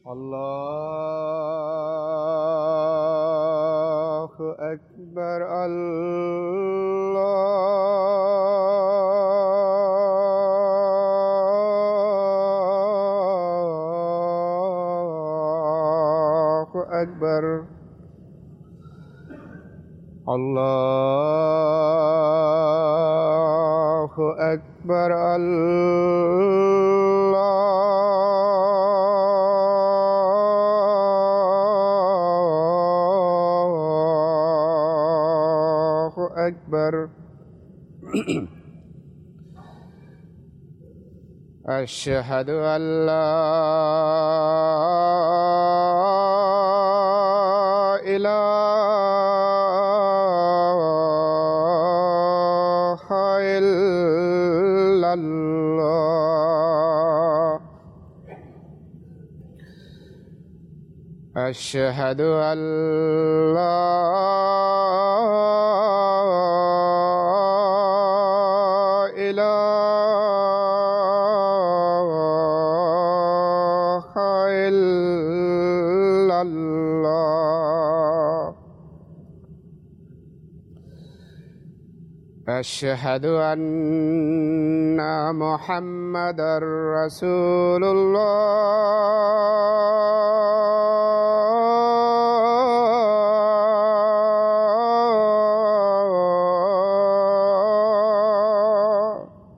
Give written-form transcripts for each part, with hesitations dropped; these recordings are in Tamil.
الله أكبر الله أكبر الله أكبر الله أكبر أشهد أن لا إله إلا الله أشهد أن لا إله إلا الله أشهد أن محمدًا رسول الله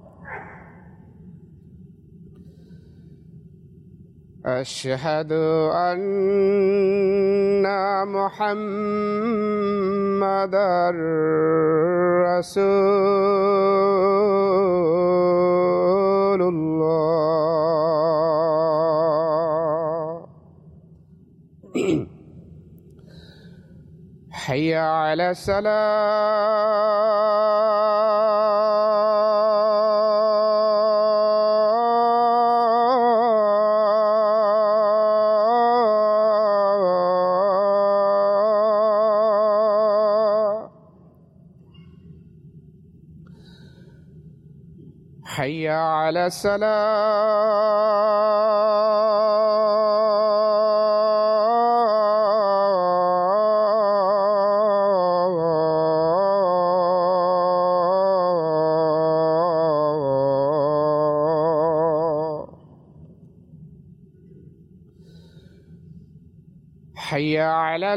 أشهد أن محمدًا رسول الله حي على حي على حي على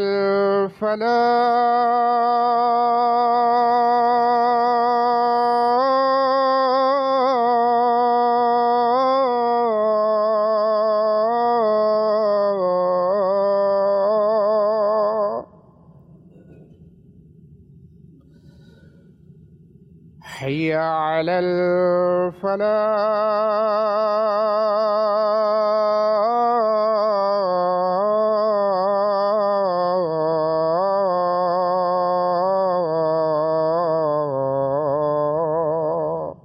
الفلاح حي على الفلاح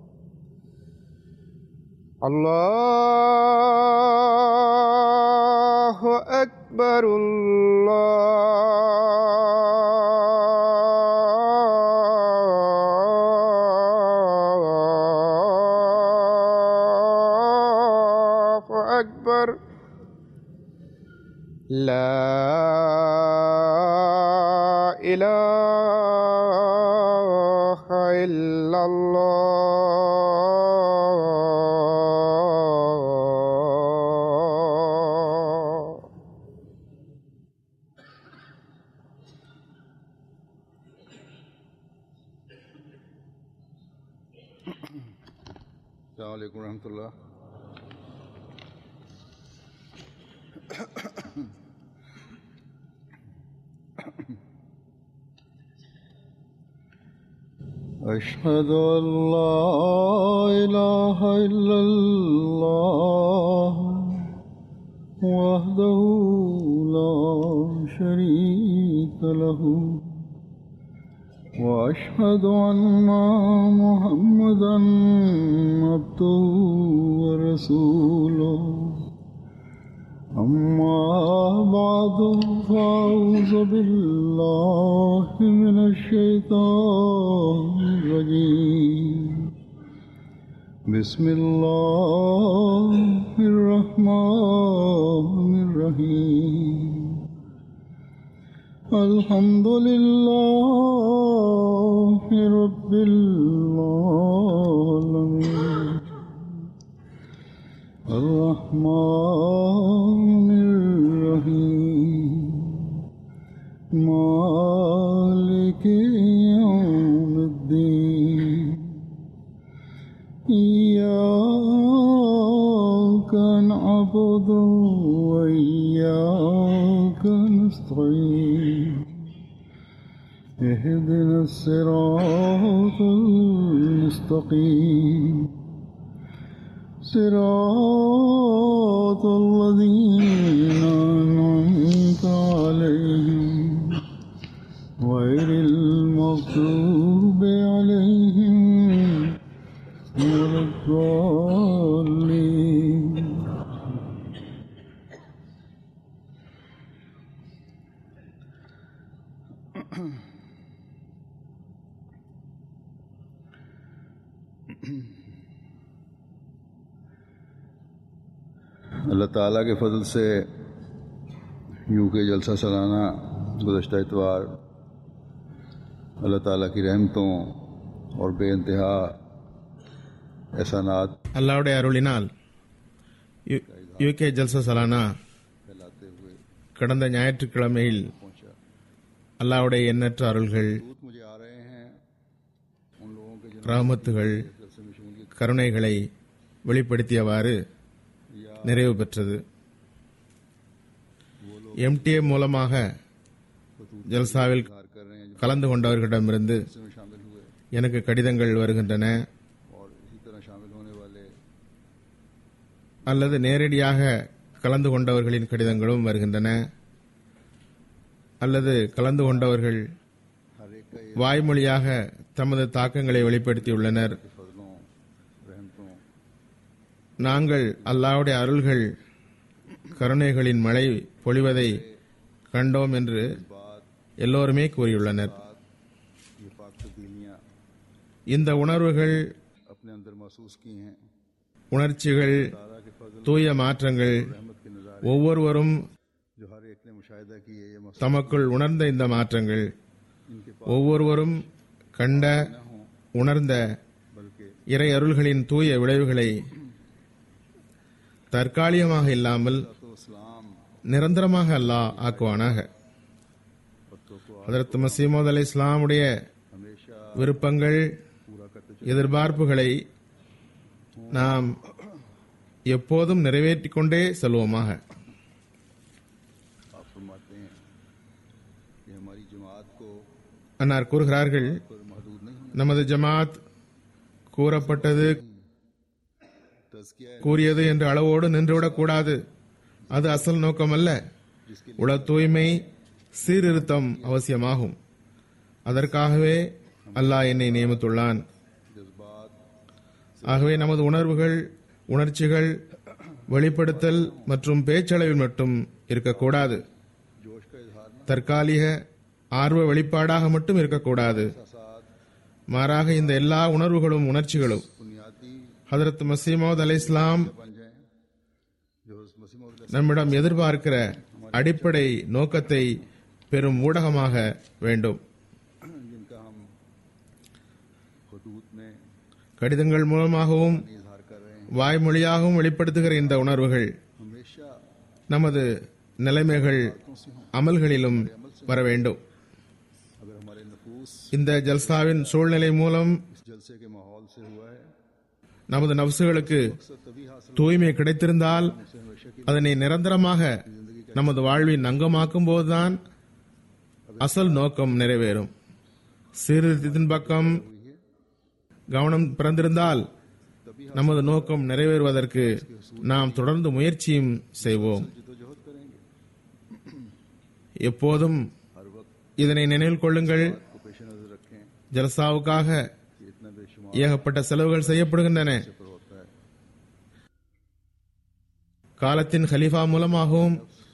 الله أكبر الله أكبر لا إله إلا الله السلام عليكم ورحمة الله. أشهد أن لا إله إلا الله وحده لا شريك له وأشهد أن محمدًا عبده ورسوله أما بعد فأعوذ بالله من الشيطان الرجيم بسم الله الرحمن الرحيم الحمد لله رب العالمين الرحمن الرحيم مالك يوم الدين إياك نعبد وإياك نستعين اهدنا الصراط المستقيم صراط الذين أنعمت عليهم غير المغضوب عليهم ولا الضالين. अल्लाह ताला के फजल से यूके जलसा सालाना गुज़श्ता इतवार अल्लाह ताला की रहमतों और बेइंतहा एहसानात அல்லாஹ்வுடைய அருளினால் யூகே ஜல்சா சலானா கடந்த ஞாயிற்றுக்கிழமையில் அல்லாஹ்வுடைய எண்ணற்ற அருள்கள், ரஹ்மத்துகள், கருணைகளை வெளிப்படுத்தியவாறு நிறைவு பெற்றது. MTA மூலமாக ஜல்சாவில் கலந்து கொண்டவர்களிடமிருந்து எனக்கு கடிதங்கள் வருகின்றன, அல்லது நேரடியாக கலந்து கொண்டவர்களின் கடிதங்களும் வருகின்றன, அல்லது கலந்து கொண்டவர்கள் வாய்மொழியாக தமது தாக்கங்களை வெளிப்படுத்தியுள்ளனர். நாங்கள் அல்லாஹ்வுடைய அருள்கள், கருணைகளின் மழை பொழிவதை கண்டோம் என்று எல்லோருமே கூறியுள்ளனர். இந்த உணர்வுகள், உணர்ச்சிகள், தூய மாற்றங்கள் ஒவ்வொருவரும் தமக்குள் உணர்ந்த இந்த மாற்றங்கள், ஒவ்வொருவரும் கண்ட உணர்ந்த இறை அருள்களின் தூய விளைவுகளை தற்காலிகமாக இல்லாமல் நிரந்தரமாக அல்லாஹ் ஆக்குவானாக. ஹஜ்ரத் மஸீஹ் மவ்ஊத் அலைஹிஸ்ஸலாமுடைய விருப்பங்கள், எதிர்பார்ப்புகளை நாம் எப்போதும் நிறைவேற்றிக் கொண்டே செல்வோமாக. அன்னார் கூறுகிறார்கள், நமது ஜமாத் கூறப்பட்டது கூறியது என்ற அளவோடு நின்றுவிடக்கூடாது. அது அசல் நோக்கம் அல்ல. உள தூய்மை, சீர்திருத்தம் அவசியமாகும். அதற்காகவே அல்லாஹ் என்னை நியமித்துள்ளான். ஆகவே நமது உணர்வுகள், உணர்ச்சிகள் வெளிப்படுத்தல் மற்றும் பேச்சளவில் மட்டும் இருக்கக்கூடாது. தற்காலிக ஆர்வ வெளிப்பாடாக மட்டும் இருக்கக்கூடாது. மாறாக இந்த எல்லா உணர்வுகளும் உணர்ச்சிகளும் ஹஜ்ரத் மஸீஹ் மவ்ஊத் அலைஹிஸ்ஸலாம் நம்மிடம் எதிர்பார்க்கிற அடிப்படை நோக்கத்தை பெரும் ஊடகமாக வேண்டும். கடிதங்கள் மூலமாகவும் வாய்மொழியாகவும் வெளிப்படுத்துகிற இந்த உணர்வுகள் நமது நிலைமைகள், அமல்களிலும் வர வேண்டும். இந்த ஜல்சாவின் சூழ்நிலை மூலம் நமது நஃப்சுகளுக்கு தூய்மை கிடைத்திருந்தால் அதனை நிரந்தரமாக நமது வாழ்வின் அங்கமாக்கும் போதுதான் அசல் நோக்கம் நிறைவேறும். சீர்திருத்தத்தின் பக்கம் கவனம் பிறந்திருந்தால் நமது நோக்கம் நிறைவேறுவதற்கு நாம் தொடர்ந்து முயற்சியும் செய்வோம். எப்போதும் இதனை நினைவில் கொள்ளுங்கள். ஜல்சாவுக்காக ஏகப்பட்ட செலவுகள் செய்யப்படுகின்றன. காலத்தின் ஹலீஃபா மூலமாகவும்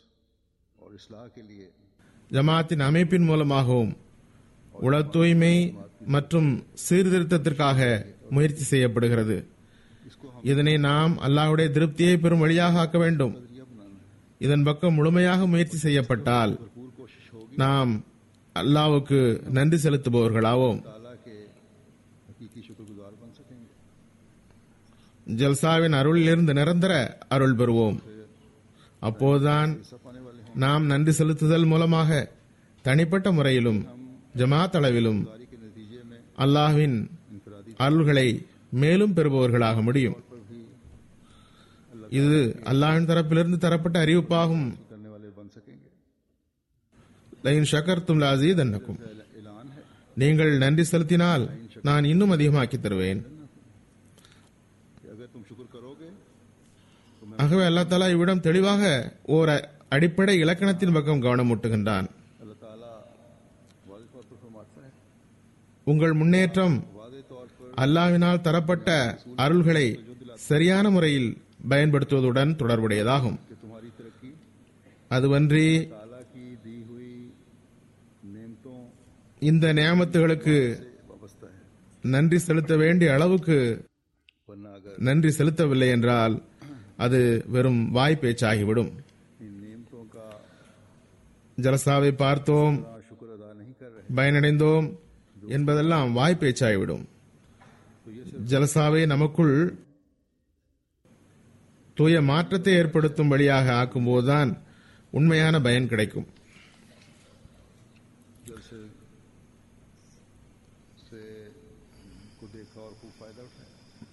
ஜமாத்தின் அமைப்பின் மூலமாகவும் உள தூய்மை மற்றும் சீர்திருத்தத்திற்காக முயற்சி செய்யப்படுகிறது. இதனை நாம் அல்லாஹ்வுடைய திருப்தியை பெறும் வழியாக ஆக்க வேண்டும். இதன் பக்கம் முழுமையாக முயற்சி செய்யப்பட்டால் भरपूर कोशिश होगी நாம் அல்லாஹ்வுக்கு நன்றி செலுத்துபவர்களாவோம். ताला के हकीकी शुक्रगुजार बन सकेंगे. ஜல்சாவின் அருளிலிருந்து நிரந்தர அருள் பெறுவோம். அப்போதுதான் सब पाने वाले हों. நாம் நன்றி செலுத்துதல் மூலமாக தனிப்பட்ட முறையிலும் ஜமாத் அளவிலும் जारी के नतीजे में அல்லாஹ்வின் इनफरादी அருள்களை மேலும் பெறுபவர்களாக முடியும். पर भी இது அல்லாஹ்வின் தரப்பிலிருந்து தரப்பட்ட அறிவிப்பாகும். करने वाले बन सकेंगे. லைன் ஷக்கர்தும் லஅஸீதன்னக்கும். ऐलान है நீங்கள் நன்றி செலுத்தினால் நான் இன்னும் அதிகமாக்கி தருவேன். कि अगर तुम शुक्र करोगे ஆகவே அல்லாஹ் தஆலா இவ்விடம் தெளிவாக ஓர் அடிப்படை இலக்கணத்தின் பக்கம் கவனம் ஊட்டுகின்றான். अल्लाह ताला वाज़ेह तौर पर फरमाता है, உங்கள் முன்னேற்றம் वाज़ेह तौर पर அல்லாஹ்வினால் தரப்பட்ட அருள்களை சரியான முறையில் பயன்படுத்துவதுடன் தொடர்புடையதாகும். कि तुम्हारी तरक्की அதுவன்றி ताला की दी हुई नेमतों இந்த நியாமத்துகளுக்கு से वाबस्ता है. நன்றி செலுத்த வேண்டிய அளவுக்கு वरना अगर நன்றி செலுத்தவில்லை என்றால் அது வெறும் வாய் பேச்சாகிவிடும். इन नेमतों का ஜலசாவை பார்த்தோம், शुक्र अदा नहीं कर रहे பயனடைந்தோம் என்பதெல்லாம் வாய் பேச்சாகிவிடும். तो ये सिर्फ ஜலசாவை நமக்குள் தூய மாற்றத்தை ஏற்படுத்தும் வழியாக ஆக்கும்போதுதான் உண்மையான பயன் கிடைக்கும். जलसे से को देखा और खूब फायदा उठाया.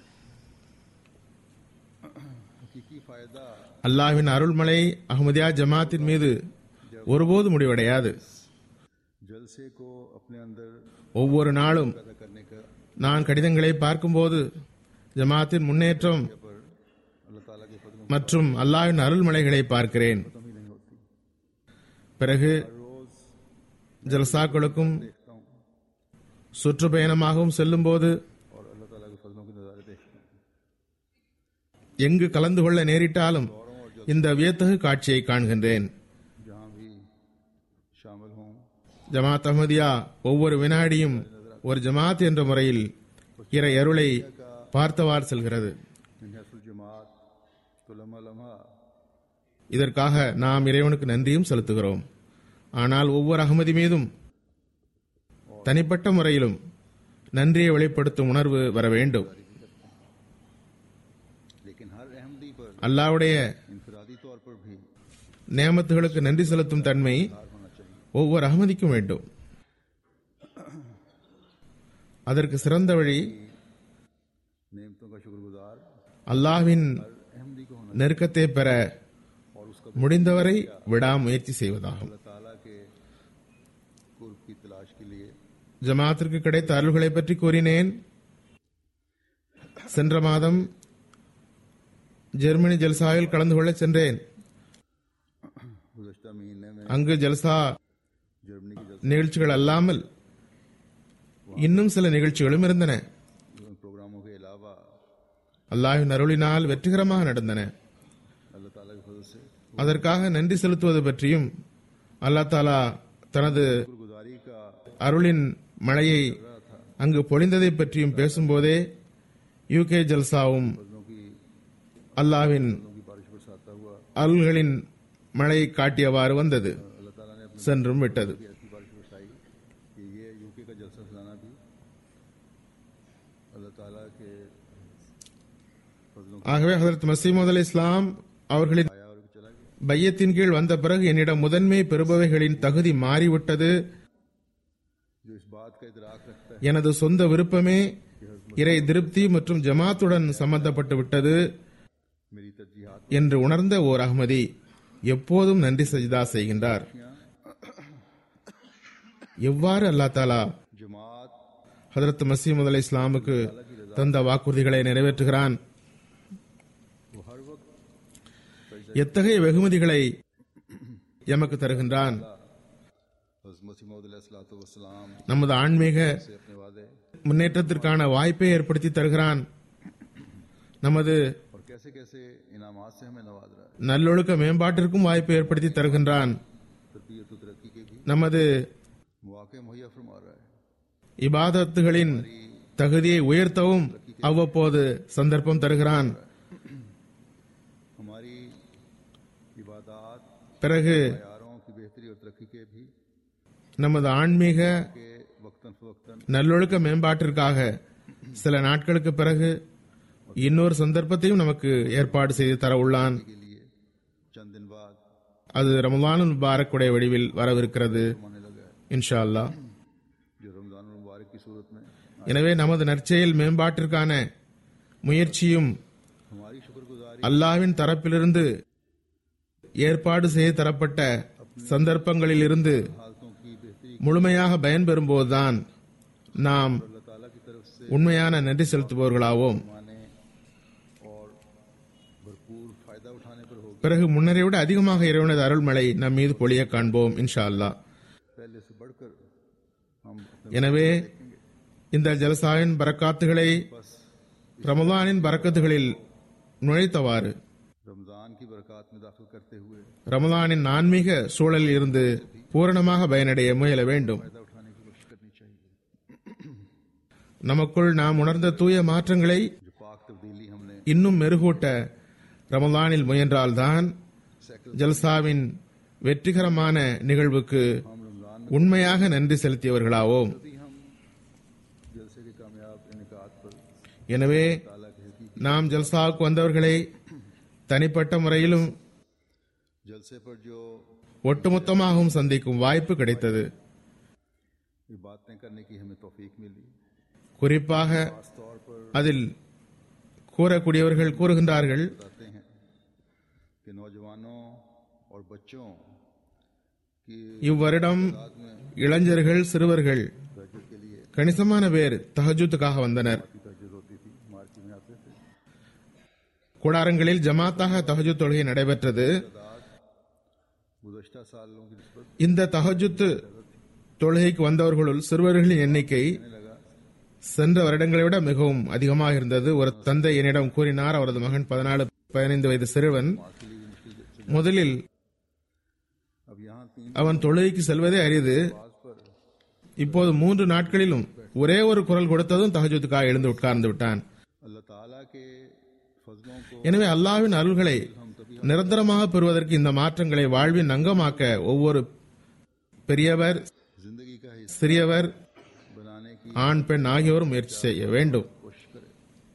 हकीकी फायदा அல்லாஹ்வின் அருள்மலை அஹ்மதியா ஜமாத்தின் மீது ஒருபோது முடிவடையாது. जलसे को अपने अंदर ஒவ்வொரு நாளும் पैदा करने का நான் கடிதங்களை பார்க்கும்போது ஜமாத்தின் முன்னேற்றம் पर अल्लाह ताला के फजल மற்றும் அல்லாஹ்வின் அருள்மலைகளை பார்க்கிறேன். खत्म ही नहीं होती. பிறகு रोज ஜல்சாக்களுக்கும் देखता हूँ சுற்றுப்பயணமாகவும் செல்லும்போது और अल्लाह ताला के फजलों के नज़ारे देखता हूँ. எங்கு கலந்து கொள்ள நேரிட்டாலும் இந்த வியத்தகு காட்சியை காண்கின்றேன். जहाँ भी शामिल हों ஜமாத் அஹ்மதியா ஒவ்வொரு வினாடியும் ஒரு ஜமாத் என்ற முறையில் இறை அருளை பார்த்தவாறு செல்கிறது. मिनहसुल जमात तो लम्हा लम्हा இதற்காக நாம் இறைவனுக்கு நன்றியும் செலுத்துகிறோம். ஆனால் ஒவ்வொரு அகமதி மீதும் தனிப்பட்ட முறையிலும் நன்றியை வெளிப்படுத்தும் உணர்வு வர வேண்டும். लेकिन हर अहमदी पर அல்லாஹ்வுடைய इनफरादी तौर पर भी நேமத்துகளுக்கு நன்றி செலுத்தும் தன்மை होना चाहिए. ஒவ்வொரு அகமதிக்கும் வேண்டும். அதற்கு சிறந்த வழி नेमतों का शुक्रगुजार அல்லாஹ்வின் अहमदी को होना நெருக்கத்தை பெற और उसका முடிந்தவரை விடாமுயற்சி செய்வதாகும். अल्लाह ताला के कुर्ब की तलाश के लिए ஜமாத்திற்கு கிடைத்த அருள்களை பற்றி கூறினேன். சென்ற மாதம் ஜெர்மனி ஜல்சாவில் கலந்து கொள்ள சென்றேன். गुज़श्ता महीने में அங்கு ஜல்சா जर्मनी की நிகழ்ச்சிகள் அல்லாமல் இன்னும் சில நிகழ்ச்சிகளும் இருந்தன. प्रोग्रामों के अलावा அல்லாஹ்வின் அருளினால் வெற்றிகரமாக நடந்தன. अल्लाह ताला के फजल से அதற்காக நன்றி செலுத்துவது பற்றியும் அல்லாஹ் தாலா தனது शुक्रगुजारी का அருளின் மழையை அங்கு பொழிந்ததை பற்றியும் பேசும்போதே யூகே ஜல்சாவும் फजलों की அல்லாஹ்வின் बारिश बरसाता हुआ அருள்களின் மழையை காட்டியவாறு வந்தது, अल्लाह ताला ने अपनी சென்றும் விட்டது. ऐसी बारिश बरसाई कि ये यूके का जलसा सलाना भी अल्लाह ताला के फजलों ஆகவே ஹஜரத் மசீமது அலைஹிஸ் இஸ்லாம் அவர்களின் आया और चला गया. பையத்தின் கீழ் வந்த பிறகு என்னிடம் முதன்மை பெறுபவைகளின் தகுதி மாறிவிட்டது. जो इस बात का इदराक रखता है எனது சொந்த விருப்பமே இறை திருப்தி மற்றும் ஜமாத்துடன் சம்பந்தப்பட்டு விட்டது मेरी तरजीहात என்று உணர்ந்த ஓர் அஹ்மதி எப்போதும் நன்றி சஜிதா செய்கின்றார். எவ்வாறு அல்லாஹ் தாலா जमात ஹஜரத் மசீமது அலைஹிஸ் இஸ்லாமுக்கு தந்த வாக்குறுதிகளை நிறைவேற்றுகிறான். वो हर वक्त எத்தகைய வெகுமதிகளை எமக்கு தருகின்றான். हज़रत मसीह मौद अलैहिस्सलातु वस्सलाम நமது ஆன்மீக से अपने वादे முன்னேற்றத்திற்கான வாய்ப்பை ஏற்படுத்தி தருகிறான். நமது और कैसे कैसे इनामात से हमें नवाज रहा है. நல்லொழுக்க மேம்பாட்டிற்கும் வாய்ப்பை ஏற்படுத்தி तருகின்றான். तरबियत और तरक्की के भी நமது मौके मुहैया फरमा रहा है. இபாதத்துகளின் தகுதியை உயர்த்தவும் அவ்வப்போது சந்தர்ப்பம் தருகிறான். हमारी इबादत பிறகு यारों की बेहतरी और तरक्की के भी நமது ஆன்மீக के वक्तन फवक्तन நல்லொழுக்க மேம்பாட்டிற்காக சில நாட்களுக்கு பிறகு இன்னொரு சந்தர்ப்பத்தையும் நமக்கு ஏற்பாடு செய்து தர உள்ளான். के लिए चंद दिन बाद அது ரமலானுல் முபாரக்குடைய வடிவில் வரவிருக்கிறது होने लगा இன்ஷா அல்லாஹ். जो रमजान मुबारक की सूरत में எனவே நமது நற்செயல் மேம்பாட்டிற்கான முயற்சியும் हमारी शुक्रगुजारी அல்லாஹ்வின் தரப்பிலிருந்து ஏற்பாடு செய்து தரப்பட்ட சந்தர்ப்பங்களிலிருந்து हालतों की बेहतरी முழுமையாக பயன்பெறும்போதுதான் நாம் अल्लाह ताला की तरफ से உண்மையான நன்றி செலுத்துபவர்களாவோம். माने और भरपूर फायदा उठाने पर होगा. பிறகு முன்னரை விட அதிகமாக இறைவனது அருள்மழை நம் மீது பொழிய காண்போம் இன்ஷா அல்லாஹ். पहले से बढ़कर हम எனவே இந்த ஜல்சாவின் பரக்காத்துகளை ரமலானின் பரக்கத்துகளில் நுழைத்தவாறு रमजान की बरकत में दाखिल करते हुए ரமலானின் ஆன்மீக சூழலில் இருந்து பூரணமாக பயனடைய முயல வேண்டும். फायदा उठाने की कोशिश करनी चाहिए. நமக்குள் நாம் உணர்ந்த தூய மாற்றங்களை जो पाक तब्दीली हमने இன்னும் மெருகூட்ட ரமலானில் முயன்றால்தான் ஜல்சாவின் வெற்றிகரமான நிகழ்வுக்கு हम रमजान உண்மையாக நன்றி செலுத்தியவர்களாவோம். में भी हम जलसे के कामयाब इनकात पर எனவே ताला के हकीकी நாம் ஜல்சாவுக்கு வந்தவர்களை தனிப்பட்ட முறையிலும் जलसे पर जो ஒட்டுமொத்தமாகவும் சந்திக்கும் வாய்ப்பு கிடைத்தது. ये बातें करने की हमें तौफीक मिली. குறிப்பாக खास तौर पर அதில் கூறக்கூடியவர்கள் கூறுகின்றார்கள், बताते हैं कि नौजवानों और बच्चों की இவ்வருடம் रात में இளைஞர்கள் சிறுவர்கள் तहज्जुद के लिए கணிசமான பேர் தஹஜுத்துக்காக வந்தனர். की तहज्जुद होती थी, मार्केट में आते थे. கூடாரங்களில் ஜமாத்தாக தஹஜுத் தொழுகை நடைபெற்றது. गुज़श्ता सालों की निस्बत இந்த தஹஜுத் தொழுகைக்கு வந்தவர்களுள் சிறுவர்களின் எண்ணிக்கை சென்ற வருடங்களை விட மிகவும் அதிகமாக இருந்தது. ஒரு தந்தை என்னிடம் கூறினார், அவரது மகன் 14-15 வயது சிறுவன். முதலில் अब यहाँ 3 அவன் தொழுகைக்கு செல்வதே அரிது. पर இப்போது 3 நாட்களிலும் ஒரே ஒரு குரல் கொடுத்ததும் தஹஜுத்துக்காக எழுந்து உட்கார்ந்து விட்டான். अल्लाह ताला के फजलों को எனவே அல்லாஹ்வின் அருள்களை நிரந்தரமாக பெறுவதற்கு இந்த மாற்றங்களை வாழ்வின் அங்கமாக்க ஒவ்வொரு பெரியவர், जिंदगी का हिस्सा சிறியவர், बनाने की ஆண் பெண் ஆகியோரும் முயற்சி செய்ய வேண்டும். कोशिश करें.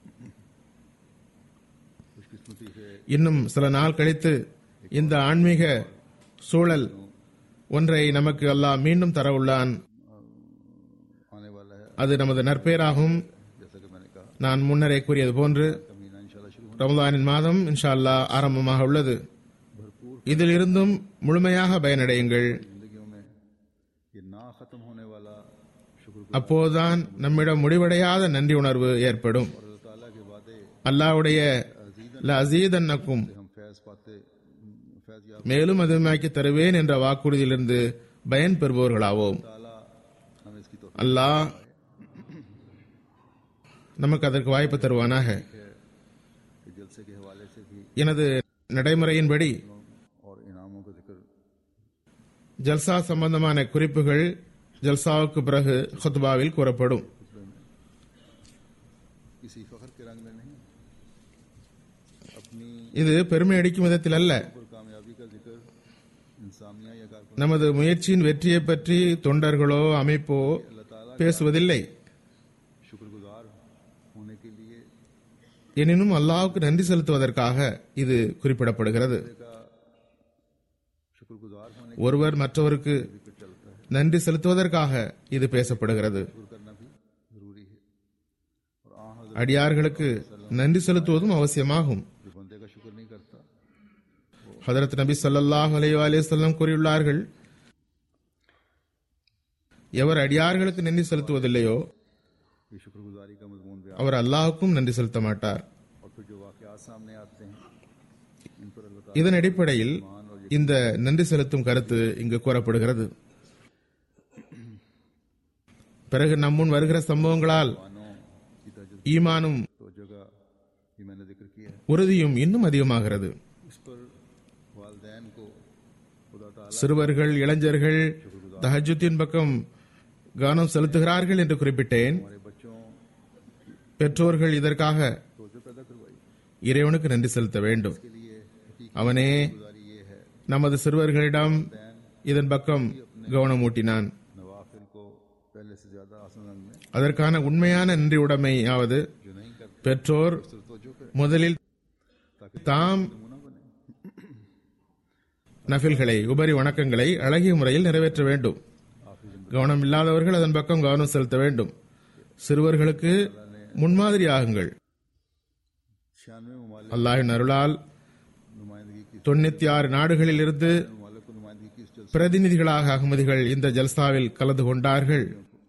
खुशकिस्मती से இன்னும் சில நாள் கழித்து இந்த ஆன்மீக சூழல் ஒன்றை நமக்கு அல்லாஹ் மீண்டும் தர உள்ளான். आने वाला है. அது நமது நற்பெயராகும். जैसा कि मैंने कहा, நான் முன்னரே கூறியது போன்று महीना इंशाल्लाह शुरू ரமலானின் மாதம் இன்ஷா அல்லாஹ் ஆரம்பமாக உள்ளது. இதில் இருந்தும் முழுமையாக பயனடையுங்கள். जिंदगियों में ये ना खत्म होने वाला शुक्र அப்போதுதான் நம்மிடம் முடிவடையாத நன்றி உணர்வு ஏற்படும். और अल्लाह ताला के वादे அல்லாஹ்வுடைய லஅஸீதன்னக்கும் हम फैज पाते फैज याब மேலும் அதிகமாக்கி தருவேன் என்ற வாக்குறுதியிலிருந்து பயன் பெறுபவர்களாவோம். ताला हमें इसकी तौफीक அல்லாஹ் நமக்கு அதற்கு வாய்ப்பு தருவானாக. के जलसे के हवाले से भी எனது நடைமுறையின்படி और इनामों का जिक्र ஜல்சா சம்பந்தமான குறிப்புகள் ஜல்சாவுக்கு பிறகு खुतबाவில் கூறப்படும். किसी फख्र के रंग में नहीं, अपनी இது பெருமை அடிக்கும் விதத்தில் அல்ல. और कामयाबी का जिक्र इंसानिया या कारकुन நமது முயற்சியின் வெற்றியை பற்றி தொண்டர்களோ அமைப்போ अल्लाह ताला பேசுவதில்லை. शुक्रगुजार होने के लिए எனினும் அல்லாஹ்வுக்கு நன்றி செலுத்துவதற்காக இது குறிப்பிடப்படுகிறது. का शुक्रगुजार होने ஒருவர் மற்றவருக்கு का चलता है. நன்றி செலுத்துவதற்காக இது பேசப்படுகிறது. शुक्र करना भी जरूरी है. और हज़रत அடியார்களுக்கு நன்றி செலுத்துவதும் அவசியமாகும். जो बंदे का शुक्र नहीं करता ஹதரத் நபி ஸல்லல்லாஹு அலைஹி வஸல்லம் கூறியுள்ளார்கள், எவர் அடியார்களுக்கு நன்றி செலுத்துவதில்லையோ ये शुक्रगुजारी का मजमून बयान. அவர் அல்லாஹ்வுக்கும் நன்றி செலுத்த மாட்டார். और फिर जो वाक़यात सामने आते हैं इन पर अल्लाह இதன் அடிப்படையில் இந்த நன்றி செலுத்தும் கருத்து இங்கு கூறப்படுகிறது. பிறகு நம்முன் வருகிற சம்பவங்களால் ताला की तजुर्बे ஈமானும் तो जगह ये मैंने जिक्र किया है. உறுதியும் இன்னும் அதிகமாகிறது. इस पर वालिदैन को खुदा ताला சிறுவர்கள், இளைஞர்கள் தஹஜ்ஜுத்தின் பக்கம் கவனம் செலுத்துகிறார்கள் என்று குறிப்பிட்டேன். हमारे बच्चों பெற்றோர்கள் இதற்காக तवज्जो पैदा करवाई. இறைவனுக்கு நன்றி செலுத்த வேண்டும். के लिए हकीकी அவனே गुजारी ये है நமது சிறுவர்களிடம் இதன் பக்கம் கவனமூட்டினான். नवाफिल को पहले से ज्यादा आसान रंग में அதற்கான உண்மையான நன்றியுடைமையாவது जो नहीं करते பெற்றோர் तवज्जो करें முதலில் தாம் नमूना बने। நஃபில்களை உபரி வணக்கங்களை அழகிய முறையில் நிறைவேற்ற வேண்டும். கவனம் இல்லாதவர்கள் அதன் பக்கம் கவனம் செலுத்த வேண்டும். சிறுவர்களுக்கு முன்மாதிரி ஆகுங்கள். 96 ममालिक அல்லாஹ்வின் அருளால் नुमाइंदगी की 96 नाடுகளில் இருந்து ममालिक को नुमाइंदगी की इस जलसे பிரதிநிதிகளாக அகமதிகள் இந்த ஜல்சாவில் கலந்து கொண்டார்கள்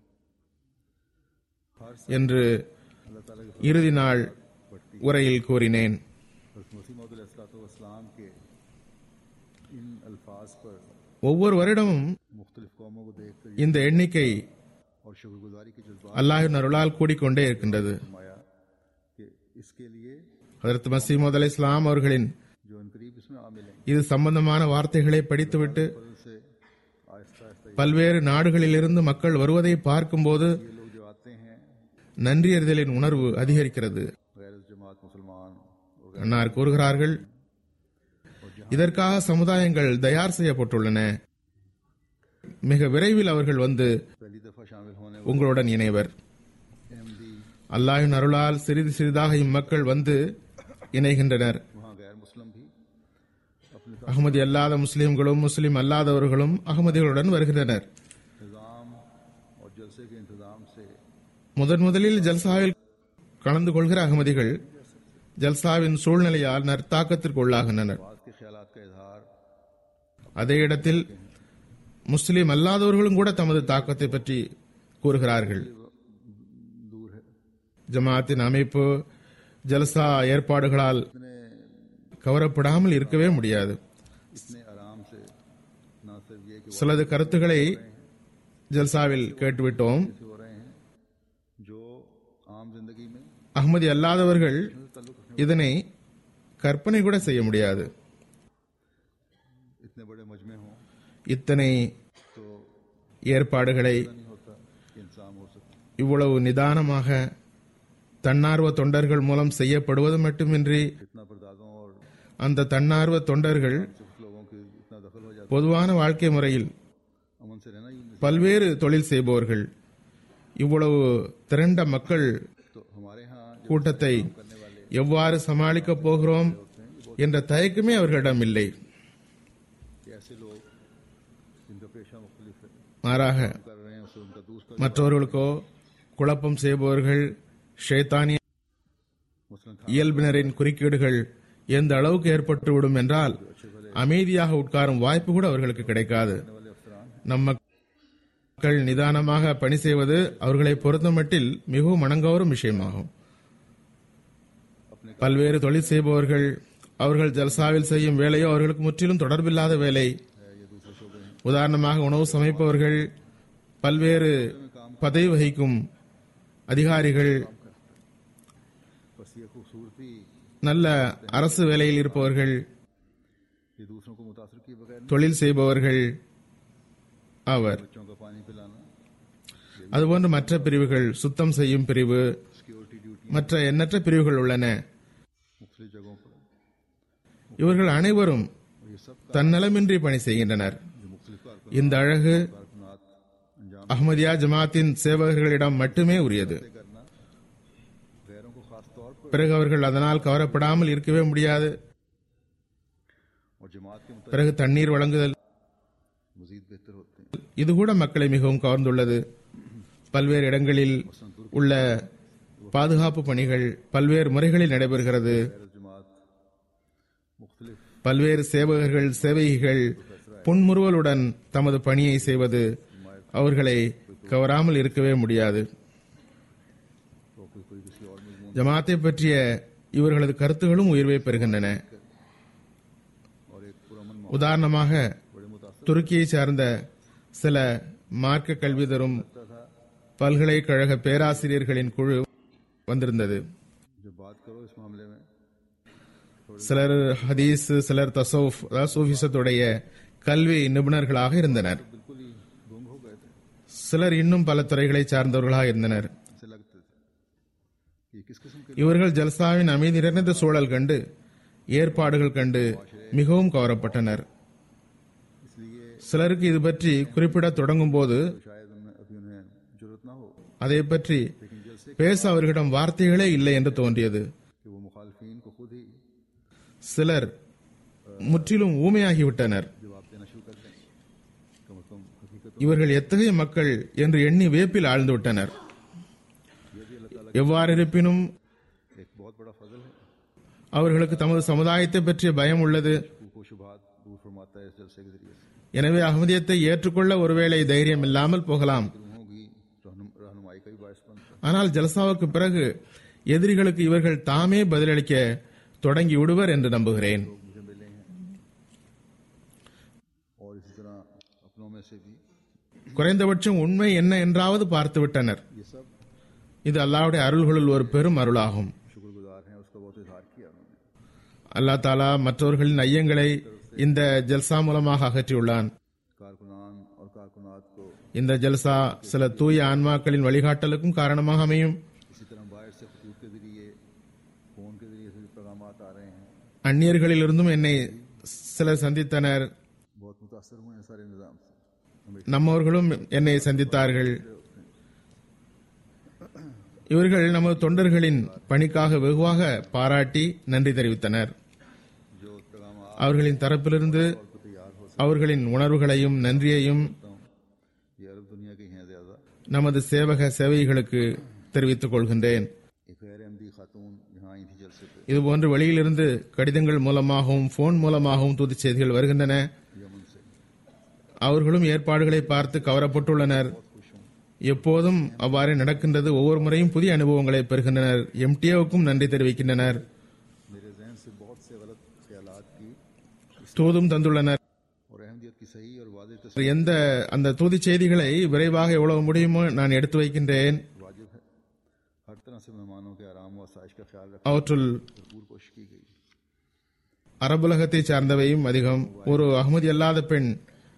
என்று இறுதி நாள் உரையில் கூறினேன். हज़रत मसीह मौद अलैहिस्सलाम के इन अल्फाज पर ஒவ்வொரு வருடமும் मुख्तलिफ कौमों को देखकर இந்த எண்ணிக்கை और शुक्रगुजारी के जज्बात அல்லாஹ்வின் அருளால் கூடிக்கொண்டே இருக்கின்றது. फरमाया कि इसके लिए ஹஜ்ரத் மஸீஹ் மவ்ஊத் அலைஹிஸ்ஸலாம் அவர்களின் जो अनकरीब इसमें आ मिलेंगे இது சம்பந்தமான வார்த்தைகளை படித்துவிட்டு फजल से आहिस्ता आहिस्ता பல்வேறு நாடுகளிலிருந்து மக்கள் வருவதை பார்க்கும்போது ये लोग जो आते हैं நன்றியறிதலின் உணர்வு அதிகரிக்கிறது. गैर जमात मुसलमान और அன்னார் கூறுகிறார்கள், இதற்காக சமுதாயங்கள் தயார் செய்யப்பட்டுள்ளன. மிக விரைவில் அவர்கள் வந்து पहली दफा शामिल होने உங்களுடன் இணைவர். अहमदी அல்லாஹ்வின் அருளால் சிறிது சிறிதாக இம்மக்கள் வந்து இணைகின்றனர். वहाँ गैर मुस्लिम भी अपने அகமதி அல்லாத முஸ்லிம்களும் முஸ்லிம் அல்லாதவர்களும் அகமதிகளுடன் வருகின்றனர். निज़ाम और जलसे के इंतजाम से முதலில் ஜல்சாவில் கலந்து கொள்கிற அகமதிகள் ஜல்சாவின் சூழ்நிலையால் நற்தாக்கத்திற்கு உள்ளாகின்றனர். बात के ख्यालात का इजहार அதே இடத்தில் முஸ்லிம் அல்லாதவர்களும் கூட தமது தாக்கத்தை பற்றி கூறுகிறார்கள். दूर है। ஜமாத்தின் அமைப்பு ஜல்சா ஏற்பாடுகளால் इतने கவரப்படாமல் இருக்கவே முடியாது. इतने आराम से ना सिर्फ ये कि சிலது கருத்துக்களை ஜல்சாவில் கேட்டுவிட்டோம். वाक़े हो रहे हैं जो आम जिंदगी में அகமதி அல்லாதவர்கள் இதனை கற்பனை கூட செய்ய முடியாது. इतने बड़े मजमे हों இத்தனை तो ஏற்பாடுகளை नहीं होता कि इंसान हो सके। இவ்வளவு நிதானமாக தன்னார்வ தொண்டர்கள் மூலம் செய்யப்படுவது மட்டுமின்றி इतना परदादों और அந்த தன்னார்வ தொண்டர்கள் सिर्फ लोगों के इतना दखल हो जाता பொதுவான வாழ்க்கை मुறையில் अमन से रहना ही பல்வேறு தொழில் செய்பவர்கள் இவ்வளவு திரண்ட மக்கள் तो हमारे यहाँ जो கூட்டத்தை எவ்வாறு சமாளிக்கப் போகிறோம் என்ற தயக்கமே அவர்களிடம் இல்லை. कि ऐसे लोग जिनका पेशा मुख्तलिफ है மாறாக कर रहे हैं उससे उनका दूसरा மற்றவர்களுக்கோ குழப்பம் செய்பவர்கள் ஷைத்தானிய मसलन இயல்பினரின் குறுக்கீடுகள் எந்த அளவுக்கு ஏற்பட்டுவிடும் என்றால் அமைதியாக உட்காரும் வாய்ப்பு கூட அவர்களுக்கு கிடைக்காது. वाले अफसरान நம் மக்கள் நிதானமாக பணி செய்வது அவர்களை பொறுத்தமட்டில் மிகவும் மனங்கவரும் விஷயமாகும். பல்வேறு தொழில் செய்பவர்கள் அவர்கள் ஜல்சாவில் செய்யும் வேலையோ அவர்களுக்கு முற்றிலும் தொடர்பில்லாத வேலை. உதாரணமாக உணவு சமைப்பவர்கள், பல்வேறு பதவி வகிக்கும் அதிகாரிகள், बस ये खूबसूरती நல்ல அரசு வேலையில் இருப்பவர்கள், ये दूसरों को मुतासर किए बगैर தொழில் செய்பவர்கள் அவர். बच्चों का पानी पिलाना அதுபோன்று மற்ற பிரிவுகள், சுத்தம் செய்யும் பிரிவு, सिक्योरिटी ड्यूटी மற்ற எண்ணற்ற பிரிவுகள் உள்ளன. मुख्तलिफ जगहों पर இவர்கள் அனைவரும் और ये सब தன்னலமின்றி பணி செய்கின்றனர். जो मुख्तलिफ இந்த அழகு कारकुनात अंजाम அஹ்மதியா ஜமாத்தின் சேவகர்களிடம் மட்டுமே உரியது. करना गैरों को खास तौर पर பிறகு அவர்கள் அதனால் கவரப்படாமல் இருக்கவே முடியாது. और जमात के मुताबिक பிறகு தண்ணீர் வழங்குதல், मजीद बेहतर होते हैं। இது கூட மக்களை மிகவும் கவர்ந்துள்ளது. பல்வேறு இடங்களில் உள்ள பாதுகாப்பு பணிகள் பல்வேறு முறைகளில் நடைபெறுகிறது. गैर जमात मुख्तलिफ பல்வேறு சேவகர்கள், சேவகிகள் புன்முறுவலுடன் தமது பணியை செய்வது அவர்களை கவராமல் இருக்கவே முடியாது. तो कोई किसी और मजमून ஜமாத்தை பற்றிய இவர்களது கருத்துகளும் உயர்வை பெறுகின்றன. और एक पुरअमन உதாரணமாக बड़े मुतासर துருக்கியை சார்ந்த சில மார்க்க கல்வி தரும் பல்கலைக்கழக பேராசிரியர்களின் குழு வந்திருந்தது. जब बात करो इस मामले में சிலர் ஹதீஸ், சிலர் தசவுஃப் அதாவது சூஃபிசத்துடைய கல்வி நிபுணர்களாக இருந்தனர். बिल्कुल ही गुम हो गए थे। சிலர் இன்னும் பல துறைகளை சார்ந்தவர்களாக இருந்தனர். ऐसे लगते थे ये किस किस्म के இவர்கள் ஜல்சாவின் அமைதி நிறைந்த சூழல் கண்டு, ஏற்பாடுகள் கண்டு மிகவும் கவரப்பட்டனர். சிலருக்கு இது பற்றி குறிப்பிட தொடங்கும் போது शायद उनमें अभी उन्हें जरूरत ना हो அதை பற்றி பேச அவர்களிடம் வார்த்தைகளே இல்லை என்று தோன்றியது. कि वो मुखालफीन को खुद ही சிலர் முற்றிலும் ஊமையாகிவிட்டனர். जवाब देना शुरू कर दें. कम से कम हकीकत இவர்கள் எத்தகைய மக்கள் என்று எண்ணி வியப்பில் ஆழ்ந்து விட்டனர். எவ்வாறு இருப்பினும் एक बहुत बड़ा फजल है. அவர்களுக்கு தமது சமுதாயத்தை பற்றிய பயம் உள்ளது. को शुभात दूर फरमाता है इस जलसे के जरिए से. எனவே அகமதியத்தை ஏற்றுக்கொள்ள ஒருவேளை தைரியம் இல்லாமல் போகலாம். होगी रहनुमाई का भी बायस बनता है. ஆனால் ஜல்சாவுக்கு பிறகு எதிரிகளுக்கு இவர்கள் தாமே பதிலளிக்க தொடங்கி விடுவர் என்று நம்புகிறேன். मुझे मिले हैं और इसी तरह अपनों में से भी குறைந்தபட்சம் உண்மை என்ன என்றாவது பார்த்துவிட்டனர். ये सब இது அல்லாஹ்வுடைய அருள்களுள் ஒரு பெரும் அருளாகும். शुक्रगुजार हैं. उसका बहुत इजहार किया उन्होंने. அல்லாஹ் தாலா மற்றவர்களின் ஐயங்களை இந்த ஜல்சா மூலமாக அகற்றியுள்ளான். कारकुनान और कारकुनात को இந்த ஜல்சா சில தூய ஆன்மாக்களின் வழிகாட்டலுக்கும் காரணமாக அமையும். इसी तरह बाहर से खतूत के जरिए फोन के जरिए से पैगाम आ रहे हैं. அந்நியர்களிலிருந்தும் என்னை சிலர் சந்தித்தனர். बहुत मुतासर हुए हैं सारे निजाम से. நம்மவர்களும் என்னை சந்தித்தார்கள். இவர்கள் நமது தொண்டர்களின் பணிக்காக வெகுவாக பாராட்டி நன்றி தெரிவித்தனர். जो पैगाम आ அவர்களின் தரப்பிலிருந்து तैयार हो அவர்களின் உணர்வுகளையும் நன்றியையும் सकता हूँ. ये अरब दुनिया के हैं ज्यादा. நமது சேவக சேவைகளுக்கு தெரிவித்துக் கொள்கின்றேன். एक गैर अहमदी खातून यहाँ आई थी जलसे पे இதுபோன்று வெளியிலிருந்து கடிதங்கள் மூலமாகவும் போன் மூலமாகவும் தூது செய்திகள் வருகின்றன. यमन से. அவர்களும் ஏற்பாடுகளை பார்த்து கவரப்பட்டுள்ளனர். எப்போதும் அவ்வாறே நடக்கின்றது. ஒவ்வொரு முறையும் புதிய அனுபவங்களை பெறுகின்றனர். எம்டிஏவுக்கும் நன்றி தெரிவிக்கின்றனர். मेरे जहन से बहुत से गलत ख्यालात की தூதும் தந்துள்ளனர். और अहमदियत की सही और वाज़ेह எந்த அந்த தூது செய்திகளை விரைவாக எவ்வளவு முடியுமோ நான் எடுத்து வைக்கின்றேன். वाजिब है. हर तरह से मेहमानों के आराम और आसाइश का ख्याल रखने அவற்றுள் की भरपूर कोशिश की गई. அரபுலகத்தை சார்ந்தவையும் அதிகம். ஒரு அகமதி அல்லாத பெண்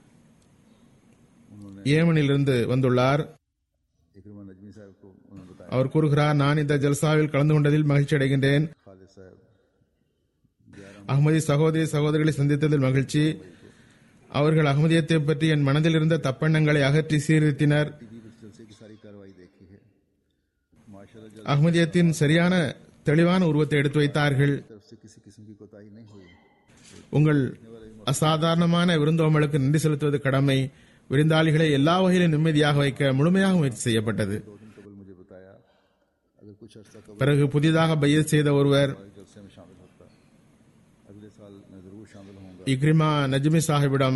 ஏமனிலிருந்து வந்துள்ளார். इकरमा नजमी साहब को उन्होंने बताया. அவர் கூறுகிறார், நான் இந்த ஜல்சாவில் கலந்து கொண்டதில் மகிழ்ச்சி அடைகின்றேன். खालिद साहब அகமதி சகோதரி சகோதரிகளை சந்தித்ததில் மகிழ்ச்சி. அவர்கள் அகமதியத்தை பற்றி என் மனதில் இருந்த தப்பெண்ணங்களை அகற்றி சீர்திருத்தினர். टीवी पर जलसे की सारी कार्रवाई देखी है. माशाल्लाह அகமதியத்தின் சரியான தெளிவான உருவத்தை எடுத்து வைத்தார்கள். तरफ से किसी किस्म की कोताही नहीं हुई. உங்கள் அசாதாரணமான விருந்தோம்பலுக்கு நன்றி செலுத்துவது கடமை. விருந்தாளிகளை எல்லா வகையிலும் நிம்மதியாக வைக்க முழுமையாக முயற்சி செய்யப்பட்டது. 2 दिन कबल मुझे बताया अगर कुछ अर्सा कबल பிறகு புதிதாக பையத் செய்த ஒருவர் जलसे में शामिल होता अगले साल मैं जरूर शामिल होऊंगा. இக்ரிமா நஜ்மி சாஹிபிடம்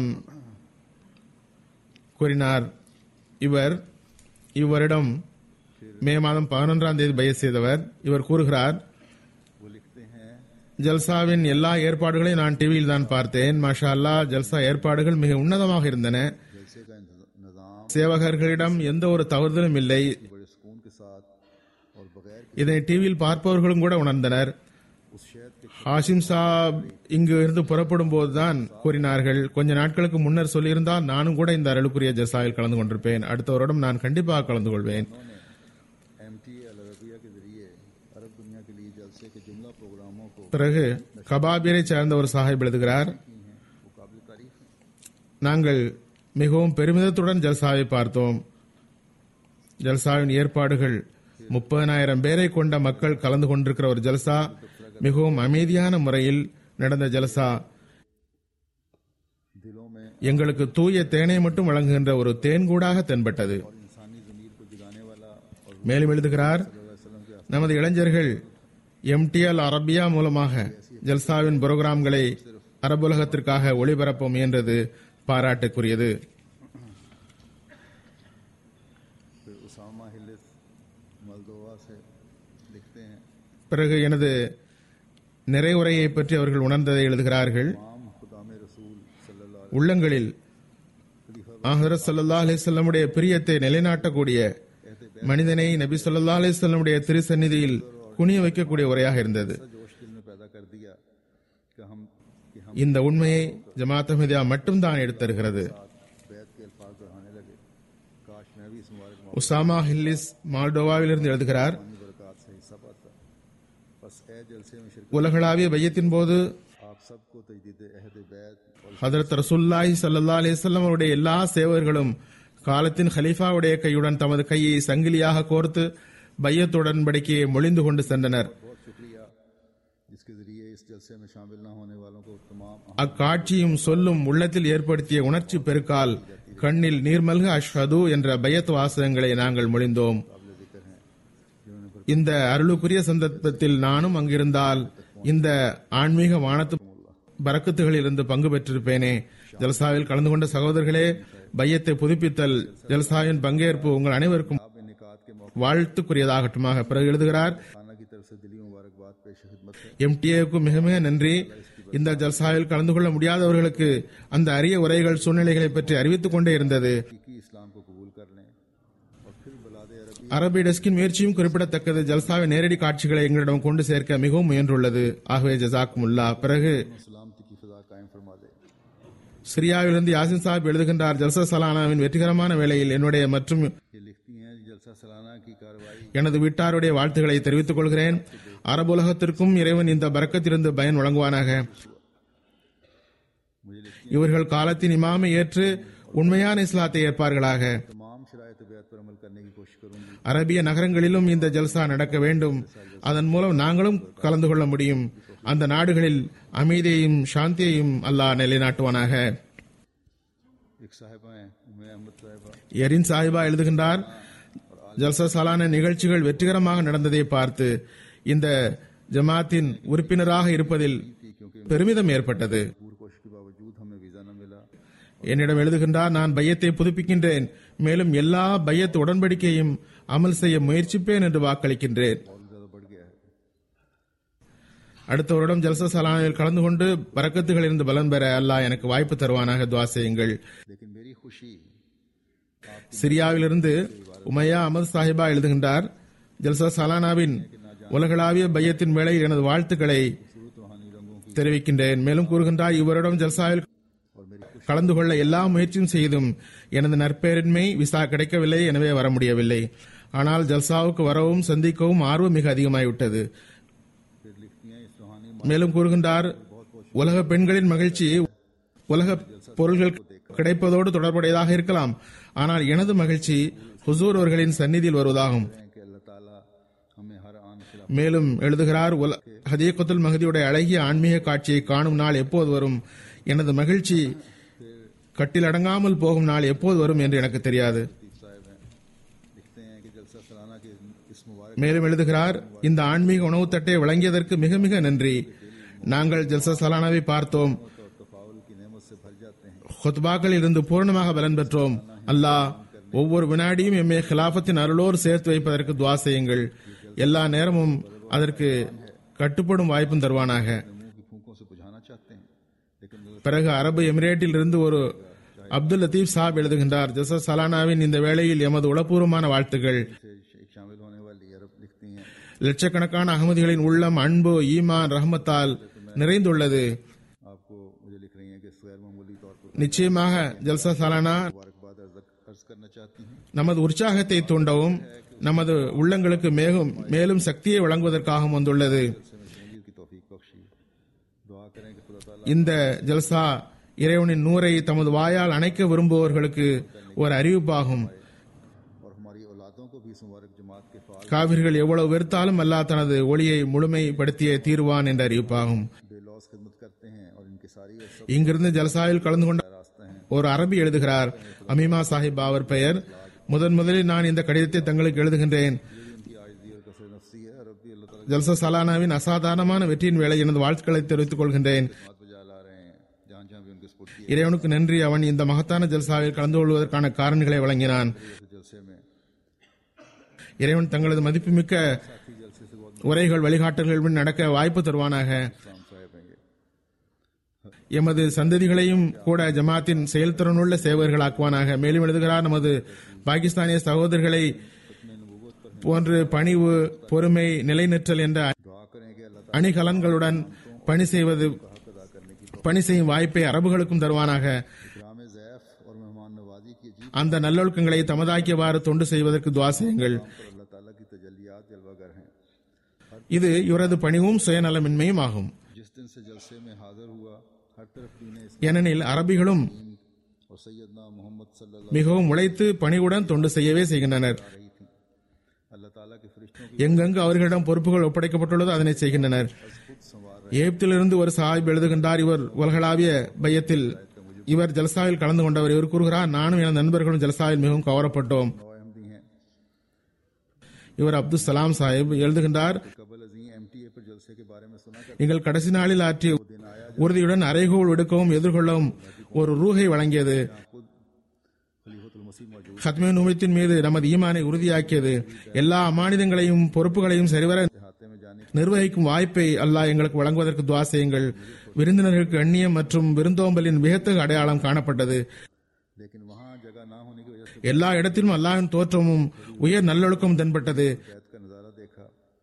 கூறினார். இவர் இவ்வருடம் மே மாதம் 11ஆம் தேதி பையத் செய்தவர். இவர் கூறுகிறார், वो लिखते हैं ஜல்சாவின் எல்லா டிவியில் நான் டிவியில் தான் பார்த்தேன். மாஷா அல்லாஹ், ஜல்சா ஏற்பாடுகள் மிக உன்னதமாக இருந்தன. जलसे का निजाम சேவகர்களிடம் எந்த ஒரு தவறுதலும் இல்லை. बड़े सुकून के साथ और बगैर இதனை டிவியில் பார்ப்பவர்களும் கூட உணர்ந்தனர். उस शहद के ஹாஷிம் சாப் இங்கு இருந்து புறப்படும் போதுதான் கூறினார்கள், கொஞ்ச நாட்களுக்கு முன்னர் சொல்லியிருந்தால் நானும் கூட இந்த அருளுக்குரிய ஜல்சாவில் கலந்து கொண்டிருப்பேன். அடுத்த வருடம் நான் கண்டிப்பாக கலந்து கொள்வேன். MTA अल अरबिया के जरिए अरब दुनिया के लिए जलसे के जुमला प्रोग्रामों को பிறகு கபாபியரை சார்ந்த ஒரு சாஹிப் எழுதுகிறார், की हैं वो काबिल तारीफ है. நாங்கள் மிகவும் பெருமிதத்துடன் ஜல்சாவை பார்த்தோம். ஜல்சாவின் ஏற்பாடுகள் 30,000 பேரை கொண்ட மக்கள் கலந்து கொண்டிருக்கிற ஒரு ஜல்சா, மிகவும் அமைதியான முறையில் நடந்த ஜல்சா. दिलों में எங்களுக்கு தூய தேனை மட்டும் வழங்குகின்ற ஒரு தேன்கூடாக தென்பட்டது. इंसानी ज़मीर को जगाने वाला और மேலும் எழுதுகிறார், वसल्लम के நமது இளைஞர்கள் எம்டிஎல் அரபியா மூலமாக ஜல்சாவின் புரோகிராம்களை அரபுலகத்திற்காக ஒளிபரப்ப முயன்றது பாராட்டுக்குரியது. फिर उसामा हिलिस मोल्दोवा से लिखते हैं பிறகு எனது நிறைவுரையை பற்றி அவர்கள் உணர்ந்ததை எழுதுகிறார்கள். तमाम खुदाम रसूल सल्लल्लाहु உள்ளங்களில் ஹஜ்ரத் ஸல்லல்லாஹு அலைஹி வஸல்லமுடைய பிரியத்தை நிலைநாட்டக்கூடிய மனிதனை நபி ஸல்லல்லாஹு அலைஹி வஸல்லமுடைய திருசந்நிதியில் குனிய வைக்கக்கூடிய உரையாக இருந்தது. जोश दिल में पैदा कर दिया कि हम இந்த உண்மையை ஜமாத் அஹ்மதியா மட்டும்தான் எடுத்தருகிறது. बैत के अल्फाज दोहराने लगे. काश मैं भी इस मुबारक உசாமா ஹில்லிஸ் மால்டோவாவிலிருந்து எழுதுகிறார், बरकत से हिस्सा पाता. बस ए जलसे में शिरकत உலகளாவிய பையத்தின் போது आप सबको तजदीद अहद बैत और ஹதரத் ரசூலுல்லாஹி ஸல்லல்லாஹு அலைஹி வஸல்லம் அவருடைய எல்லா சேவகர்களும் காலத்தின் ஹலீஃபாவுடைய கையுடன் தமது கையை சங்கிலியாக கோர்த்து பையத் உடன்படிக்கையை மொழிந்து கொண்டு சென்றனர். बहुत शुक्रिया जिसके जरिए इस जलसे में शामिल न होने वालों को तमाम அக்காட்சியும் சொல்லும் உள்ளத்தில் ஏற்படுத்திய உணர்ச்சி பெருக்கால் கண்ணில் நீர்மல்க அஷ்ஹது என்ற பையத் வாசகங்களை நாங்கள் மொழிந்தோம். இந்த அருளுக்குரிய சந்தர்ப்பத்தில் நானும் அங்கிருந்தால் இந்த ஆன்மீக வானத்து பரக்கத்துகளிலிருந்து பங்கு பெற்றிருப்பேனே. ஜல்சாவில் கலந்து கொண்ட சகோதரர்களே, பையத்தை புதுப்பித்தல் ஜல்சாவின் பங்கேற்பு உங்கள் அனைவருக்கும் வாழ்த்துக்குரியதாகட்டுமாக. பிறகு எழுதுகிறார், की तरफ से दिली मुबारकबाद पेश खिदमत है। எம்டிஏக்கு மிக மிக நன்றி. இந்த ஜல்சாவில் கலந்து கொள்ள முடியாதவர்களுக்கு அந்த அரிய உரைகள் சூழ்நிலைகளை பற்றி அறிவித்துக் கொண்டே இருந்தது. कि इस्लाम को कबूल कर लें और फिर बलादे अरबी அரபி டெஸ்கின் முயற்சியும் குறிப்பிடத்தக்கது. ஜல்சாவின் நேரடி காட்சிகளை எங்களிடம் கொண்டு சேர்க்க மிகவும் முயன்றுள்ளது. ஆகவே ஜசாக்குமுல்லா. பிறகு सलामती की फिजा कायम फरमा दे। சிரியாவிலிருந்து யாசின் சாஹிப் எழுதுகின்றார், ஜல்சா சலானாவின் வெற்றிகரமான வேளையில் என்னுடைய மற்றும் ये लिखती हैं जलसा सालाना की कार्रवाई எனது வீட்டாருடைய வாழ்த்துக்களை தெரிவித்துக் கொள்கிறேன். அரபுலகத்திற்கும் இறைவன் இந்த பரக்கத்திலிருந்து பயன் வழங்குவானாக. இவர்கள் காலத்தின் இமாமை ஏற்று உண்மையான இஸ்லாத்தை ஏற்பார்களாக. तमाम शरायत बैत पर अमल करने की कोशिश करूंगी। அரபிய நகரங்களிலும் இந்த ஜல்சா நடக்க வேண்டும். அதன் மூலம் நாங்களும் கலந்து கொள்ள முடியும். அந்த நாடுகளில் அமைதியையும் சாந்தியையும் அல்லாஹ் நிலைநாட்டுவானாக. एक साहिबा हैं उम्मे अहमद साहिबा எரின் சாஹிபா எழுதுகின்றார், ஜல்சா சாலான நிகழ்ச்சிகள் வெற்றிகரமாக நடந்ததை பார்த்து இந்த ஜமாத்தின் உறுப்பினராக இருப்பதில் பெருமிதம் ஏற்பட்டது. पूरी कोशिश के बावजूद हमें वीजा न मिला। என்னிடம் எழுதுகின்றார், நான் பையத்தை புதுப்பிக்கின்றேன், மேலும் எல்லா பையத் உடன்படிக்கையும் அமல் செய்ய முயற்சிப்பேன் என்று வாக்களிக்கின்றேன். और ज्यादा बढ़ गया है। அடுத்த வருடம் ஜல்சா சலானில் கலந்து கொண்டு பரக்கத்துகளிலிருந்து பலன் பெற அல்லாஹ் எனக்கு வாய்ப்பு தருவானாக. துஆ செய்யுங்கள். लेकिन मेरी खुशी சிரியாவிலிருந்து உமையா அமது சாஹிபா எழுதுகின்றார், ஜல்சா சலானாவின் உலகளாவிய பையத்தின் வேளையில் எனது வாழ்த்துக்களை रूहानी रंगों की தெரிவிக்கின்றேன். மேலும் கூறுகின்றார், இவரிடம் ஜல்சாவில் और मेरी खुशी கலந்து கொள்ள எல்லா முயற்சியும் செய்தும் எனது நற்பெருமை விசா கிடைக்கவில்லை, எனவே வர முடியவில்லை. ஆனால் ஜல்சாவுக்கு வரவும் சந்திக்கவும் ஆர்வம் மிக அதிகமாகிவிட்டது. फिर लिखती हैं इस रूहानी மேலும் கூறுகின்றார், உலக பெண்களின் மகிழ்ச்சி உலக பொருள்கள் கிடைப்பதோடு தொடர்புடையதாக இருக்கலாம், ஆனால் எனது மகிழ்ச்சி ஹுசூர் அவர்களின் சந்நிதியில் வருவதாகும். है कि अल्लाह ताला हमें हर आन खिलाफ மேலும் எழுதுகிறார், ஹதீகத்துல் மஹதியுடைய அழகிய ஆன்மீக காட்சியை காணும் நாள் எப்போது வரும், எனது மகிழ்ச்சி கட்டிலடங்காமல் போகும் நாள் எப்போது வரும் என்று எனக்கு தெரியாது. साहिब हैं लिखते हैं कि जलसा सालाना के इस मुबारक மேலும் எழுதுகிறார், இந்த ஆன்மீக உணவு தட்டை வழங்கியதற்கு மிக மிக நன்றி. நாங்கள் ஜல்சா சலானாவை பார்த்தோம், और तफाउल की नेमत से भर जाते हैं। ஹுத்பாக்களில் இருந்து பூர்ணமாக பலன் பெற்றோம். அல்லாஹ் ஒவ்வொரு வினாடியும் எம்மை ஹிலாஃபத்தின் அருளோடு சேர்த்து வைப்பதற்கு துஆ செய்யுங்கள். எல்லா நேரமும் அதற்கு கட்டுப்படும் வாய்ப்பும் தருவானாக. मुंह की फूंकों से बुझाना चाहते हैं लेकिन பிறகு அரபு எமிரேட்டில் இருந்து ஒரு அப்துல் லத்தீப் சாப் எழுதுகின்றார், ஜல்சா சலானாவின் இந்த வேளையில் எமது உளப்பூர்வமான வாழ்த்துக்கள். शामिल होने वाली अरब लिखती हैं லட்சக்கணக்கான அகமதிகளின் உள்ளம் அன்பு, ஈமான், ரஹ்மத்தால் நிறைந்துள்ளது. आपको मुझे लिख रही हैं कि गैर मामूली तौर पर நிச்சயமாக ஜல்சா சலானா मुबारकबाद अर्ज करना चाहती हैं। நமது உற்சாகத்தை தூண்டவும் நமது உள்ளங்களுக்கு மேலும் சக்தியை வழங்குவதற்காகவும் வந்துள்ளது. शमूलियत की तौफीक बख्शी। दुआ करें कि खुदा ताला இந்த ஜல்சா இறைவனின் நூரை தமது வாயால் அணைக்க விரும்புபவர்களுக்கு ஒரு அறிவிப்பாகும். और हमारी औलादों को भी इस मुबारक जमात के फाल காவிர்கள் எவ்வளவு வெறுத்தாலும் அல்லாஹ் தனது ஒளியை முழுமைப்படுத்திய தீர்வான் என்ற அறிவிப்பாகும். बेलौस खिदमत करते हैं और इनके सारी और सब இங்கிருந்து ஜல்சாவில் கலந்து கொண்ட रास्ते हैं। ஒரு அரபி எழுதுகிறார், அமீமா சாஹிப் அவர் பெயர். முதலில் நான் இந்த கடிதத்தை தங்களுக்கு எழுதுகின்றேன். उनकी आजिज़ी और कसर नफ्सी है। रब भी अल्लाह ताला ஜல்சா சலானாவின் அசாதாரணமான வெற்றியின் வேளை எனது வாழ்த்துக்களை தெரிவித்துக் கொள்கின்றேன். बात बजा ला रहे हैं जहाँ जहाँ भी उनके सपोर्ट किए இறைவனுக்கு நன்றி, அவன் இந்த மகத்தான ஜல்சாவில் கலந்து கொள்வதற்கான காரணங்களை வழங்கினான். जलसे में இறைவன் தங்களது மதிப்புமிக்க உரைகள் வழிகாட்டல்கள் நடக்க வாய்ப்பு தருவானாக. इस्लाम साहिब हैं ये எமது சந்ததிகளையும் கூட ஜமாத்தின் செயல்திறனுள்ள சேவகர்களாக்குவானாக. மேலும் எழுதுகிறார், நமது பாகிஸ்தானிய சகோதரர்களை போன்று பணிவு, பொறுமை, நிலைநிற்றல் என்ற दुआ करें कि अल्लाह அணிகலன்களுடன் பணி செய்யும் வாய்ப்பை அரபுகளுக்கும் தருவானாக. इकराम ज़ैफ और मेहमान नवाजी की अजीब அந்த நல்லொழுக்கங்களை தமதாக்கியவாறு தொண்டு செய்வதற்கு துஆ செய்யுங்கள். पर अल्लाह ताला की तजल्लियात जलवागर हैं। இது இவரது பணிவும் சுயநலமின்மையும் ஆகும். जिस दिन से जलसे में हाजिर हुआ, हर तरफ दीन ஏனெனில் அரபிகளும் और सैयदना मोहम्मद सल्लल्लाहु மிகவும் உழைத்து பணிவுடன் தொண்டு செய்யவே செய்கின்றனர். अलैहि रही थी. अल्लाह ताला के फरिश्तों की எங்கெங்கு அவர்களிடம் பொறுப்புகள் ஒப்படைக்கப்பட்டுள்ளதோ அதனை செய்கின்றனர். खुद संवार எகிப்திலிருந்து ஒரு சாஹிப் எழுதுகின்றார், இவர் உலகளாவிய பையத்தில் இவர் ஜல்சாவில் கலந்து கொண்டவர். இவர் கூறுகிறார், நானும் எனது நண்பர்களும் ஜல்சாவில் மிகவும் கவரப்பட்டோம். अहमदी हैं. இவர் அப்துல் சலாம் சாஹிப் எழுதுகின்றார், कबल अजीम MTA पर जलसे के बारे में सुना कर நீங்கள் கடைசி நாளில் ஆற்றிய உறுதியுடன் அறைகோல் விடுக்கவும் எதிர்கொள்ளவும் ஒரு ரூஹை வழங்கியது. खुद खलीफतुल मसीह मौजूद खत्मे நூமத்தின் மீது நமது ஈமானை உறுதியாக்கியது. எல்லா அமானிதங்களையும் பொறுப்புகளையும் சரிவர हाथे में जाने நிர்வகிக்கும் வாய்ப்பை அல்லாஹ் எங்களுக்கு வழங்குவதற்கு துஆ செய்யுங்கள். விருந்தினர்களுக்கு கண்ணியம் மற்றும் விருந்தோம்பலின் வியத்தகு அடையாளம் காணப்பட்டது. लेकिन वहाँ जगह ना होने की वजह से எல்லா இடத்திலும் அல்லாஹ்வின் தோற்றமும் உயர் நல்லொழுக்கம் தென்பட்டது. बैत का नजारा देखा.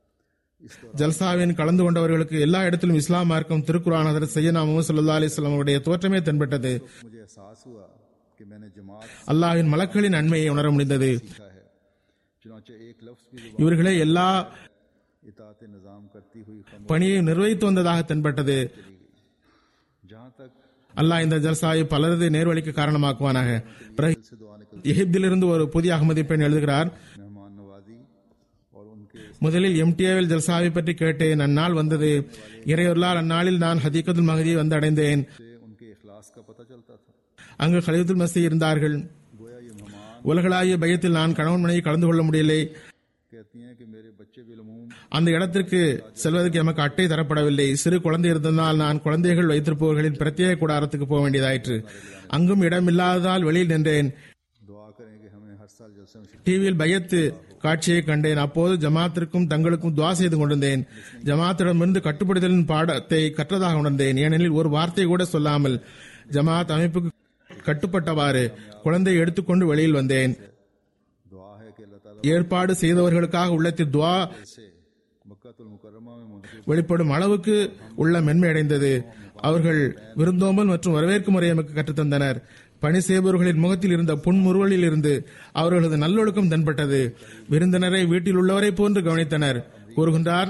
इस दौरान ஜல்சாவின் கலந்து கொண்டவர்களுக்கு எல்லா இடத்திலும் இஸ்லாம் மார்க்கம், திருக்குர்ஆன், ஹதரத் சையதுனா முஹம்மது ஸல்லல்லாஹு அலைஹி வஸல்லம் அவருடைய தோற்றமே தென்பட்டது. मुझे एहसास हुआ कि मैंने जमात அல்லாஹ்வின் மலக்களின் நன்மையை உணர முடிந்தது. सीखा है. चुनांचे एक लफ्ज भी जुबान இவர்களே எல்லா इताअत निजाम करती हुई खमोश பணியை நிர்வகித்து வந்ததாக தென்பட்டது. चली गई. जहाँ तक அல்லாஹ் இந்த ஜல்சாவை பலரது நேர்வழிக்கு காரணமாக்குவானாக. பிறகு दिल से दुआ निकल எகிப்திலிருந்து ஒரு புதிய அகமதி பெண் எழுதுகிறார், मेहमान नवाजी और उनके முதலில் எம்டிஏவில் ஜல்சாவை பற்றி கேட்டேன். அந்நாள் வந்தது. இறையொருளால் அந்நாளில் நான் ஹதீகத்துல் மஹதியை வந்து அடைந்தேன். से उनके इखलास का पता चलता था. அங்கு खलीफतुल मसीह இருந்தார்கள். गोया ये मेहमान உலகளாவிய பையத்தில் நான் கணவன் மனைவி கலந்து கொள்ள முடியலை. कहती हैं कि मेरे बच्चे बिलमूम அந்த இடத்திற்கு செல்வதற்கு எமக்கு அட்டை தரப்படவில்லை. சிறு குழந்தை இருந்ததால் நான் குழந்தைகள் வைத்திருப்பவர்களின் பிரத்யேக கூடாரத்துக்கு போக வேண்டியதாயிற்று. அங்கும் இடமில்லாததால் வெளியில் நின்றேன். दुआ करें कि हमें हर साल जलसे में शिरकत டிவியில் பையத்து காட்சியை கண்டேன். அப்போது ஜமாத்திற்கும் தங்களுக்கும் துவா செய்து கொண்டிருந்தேன். ஜமாத்திடமிருந்து கட்டுப்படுத்தலின் பாடத்தை கற்றதாக உணர்ந்தேன். ஏனெனில் ஒரு வார்த்தை கூட சொல்லாமல் ஜமாத் அமைப்புக்கு கட்டுப்பட்டவாறு குழந்தையை எடுத்துக்கொண்டு வெளியில் வந்தேன். दुआ है कि अल्लाह ताला ஏற்பாடு செய்தவர்களுக்காக உள்ளத்தில் துவா से मक्कातुल मुकर्रमा में मुनक़िद வெளிப்படும் அளவுக்கு உள்ள மென்மை அடைந்தது. அவர்கள் விருந்தோம்பல் மற்றும் வரவேற்கும் முறையை எமக்கு கற்றுத்தந்தனர். பணி செய்பவர்களின் முகத்தில் இருந்த புன்முறுவலில் இருந்து அவர்களது நல்லொழுக்கம் தென்பட்டது. விருந்தினரை வீட்டில் உள்ளவரை போன்று கவனித்தனர். கூறுகின்றார்,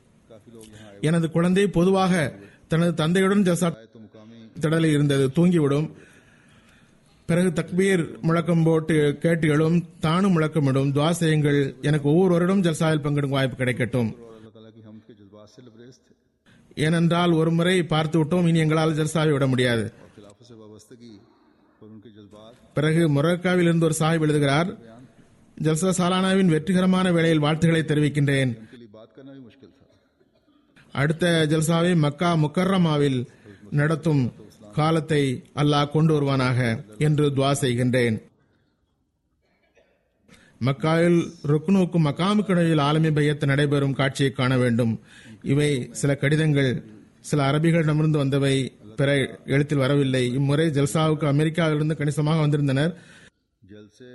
எனது குழந்தை பொதுவாக தனது தந்தையுடன் ஜல்சா तो मुकामी திடலில் இருந்தது. தூங்கிவிடும். பிறகு தக்பீர் முழக்கம் போட்டு கேட்டு எழும். தானும் முழக்கமிடும். துஆ செய்யுங்கள், எனக்கு ஒவ்வொரு வருடம் ஜல்சாவில் பங்கெடுக்கும் வாய்ப்பு கிடைக்கட்டும். और अल्लाह ताला की हमद के जज्बात से लबरेज थे ஏனென்றால் ஒரு முறை பார்த்து விட்டோம், இனி எங்களால் ஜல்சாவை விட முடியாது. और खिलाफत से वाबस्तगी और उनके जज्बात பிறகு மொரக்காவில் இருந்து ஒரு சாஹிப் எழுதுகிறார், ஜல்சா சாலானாவின் வெற்றிகரமான வேளையில் வாழ்த்துக்களை தெரிவிக்கின்றேன். उनके लिए बात करना भी मुश्किल था. அடுத்த ஜல்சாவை மக்கா முக்கர்ரமாவில் நடத்தும் காலத்தை அல்லாஹ் கொண்டு வருவானாக என்று துஆ செய்கின்றேன். மக்காவில் ருக்னுக்கும் மக்காமுக்கு இடையில் ஆலமி பையத் நடைபெறும் காட்சியை காண வேண்டும். இவை சில கடிதங்கள், சில அரபிகளிடமிருந்து வந்தவை, பிற எழுத்தில் வரவில்லை. இம்முறை ஜல்சாவுக்கு அமெரிக்காவிலிருந்து கணிசமாக வந்திருந்தனர். जलसे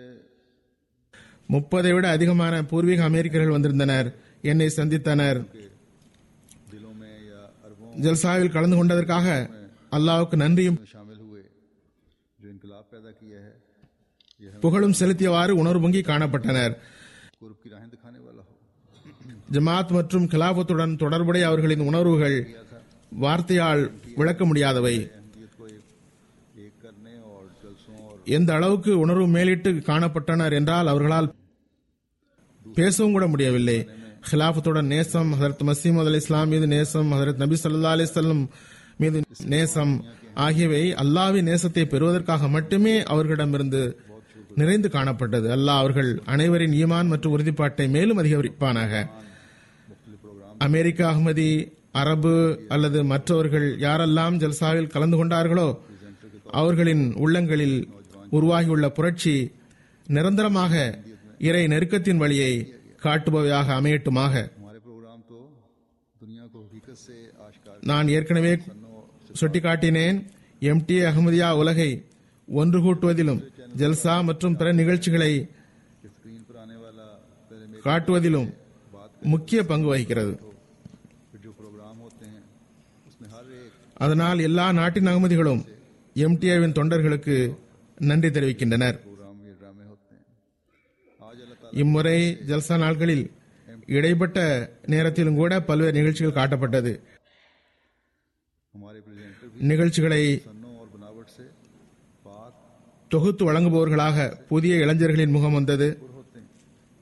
30 விட அதிகமான பூர்வீக அமெரிக்கர்கள் வந்திருந்தனர். என்னை சந்தித்தனர். दिलों में या अरबों ஜல்சாவில் கலந்து கொண்டதற்காக அல்லாஹ்வுக்கு நன்றியும் में शामिल हुए जो इनकलाब पैदा किया है. यह புகழும் செலுத்தியவாறு உணர்வு பொங்கி காணப்பட்டனர். कुर्ब की राहें दिखाने वाला हो. ஜமாத் மற்றும் கிலாபத்துடன் தொடர்புடைய அவர்களின் உணர்வுகள் வார்த்தையால் விளக்க முடியாதவை. अहमियत को एक करने और जलसों और எந்த அளவுக்கு உணர்வு மேலிட்டு காணப்பட்டனர் என்றால் அவர்களால் பேசவும் கூட முடியவில்லை. கிலாபத்துடன் நேசம், ஹதரத் மசீமது அலி இஸ்லாம் மீது நேசம், ஹதரத் நபி ஸல்லல்லாஹு அலைஹி வஸல்லம் மீது நேசம் ஆகியவை அல்லாஹ்வின் நேசத்தை பெறுவதற்காக மட்டுமே அவர்களிடமிருந்து நிறைந்து காணப்பட்டது. அல்லாஹ் அவர்கள் அனைவரின் ஈமான் மற்றும் உறுதிப்பாட்டை மேலும் அதிகரிப்பானாக. அமெரிக்கா, அகமதி, அரபு அல்லது மற்றவர்கள் யாரெல்லாம் ஜல்சாவில் கலந்து கொண்டார்களோ அவர்களின் உள்ளங்களில் உருவாகியுள்ள புரட்சி நிரந்தரமாக இறை நெருக்கத்தின் வழியை காட்டுபவையாக அமையட்டுமாக. हमारे प्रोग्राम तो दुनिया को हकीकत से आश्कार நான் ஏற்கனவே சுட்டிக்காட்டினேன், எம்டிஏ அகமதியா உலகை ஒன்று கூட்டுவதிலும் ஜல்சா மற்றும் பிற நிகழ்ச்சிகளை के स्क्रीन पर आने वाला पहले मेरे காட்டுவதிலும் முக்கிய பங்கு வகிக்கிறது. फिर जो प्रोग्राम होते हैं उसमें हर एक அதனால் எல்லா நாட்டின் அகமதிகளும் எம்டிஏவின் தொண்டர்களுக்கு நன்றி தெரிவிக்கின்றனர். प्रोग्राम ये ड्रामे होते हैं. आज अल्लाह ताला இம்முறை ஜல்சா நாட்களில் இடைப்பட்ட நேரத்திலும் கூட பல்வேறு நிகழ்ச்சிகள் காட்டப்பட்டது. हमारे प्रेजेंटर भी நிகழ்ச்சிகளை सन्नों और बनावट से पाक தொகுத்து வழங்குபவர்களாக புதிய இளைஞர்களின் முகம் வந்தது. होते हैं.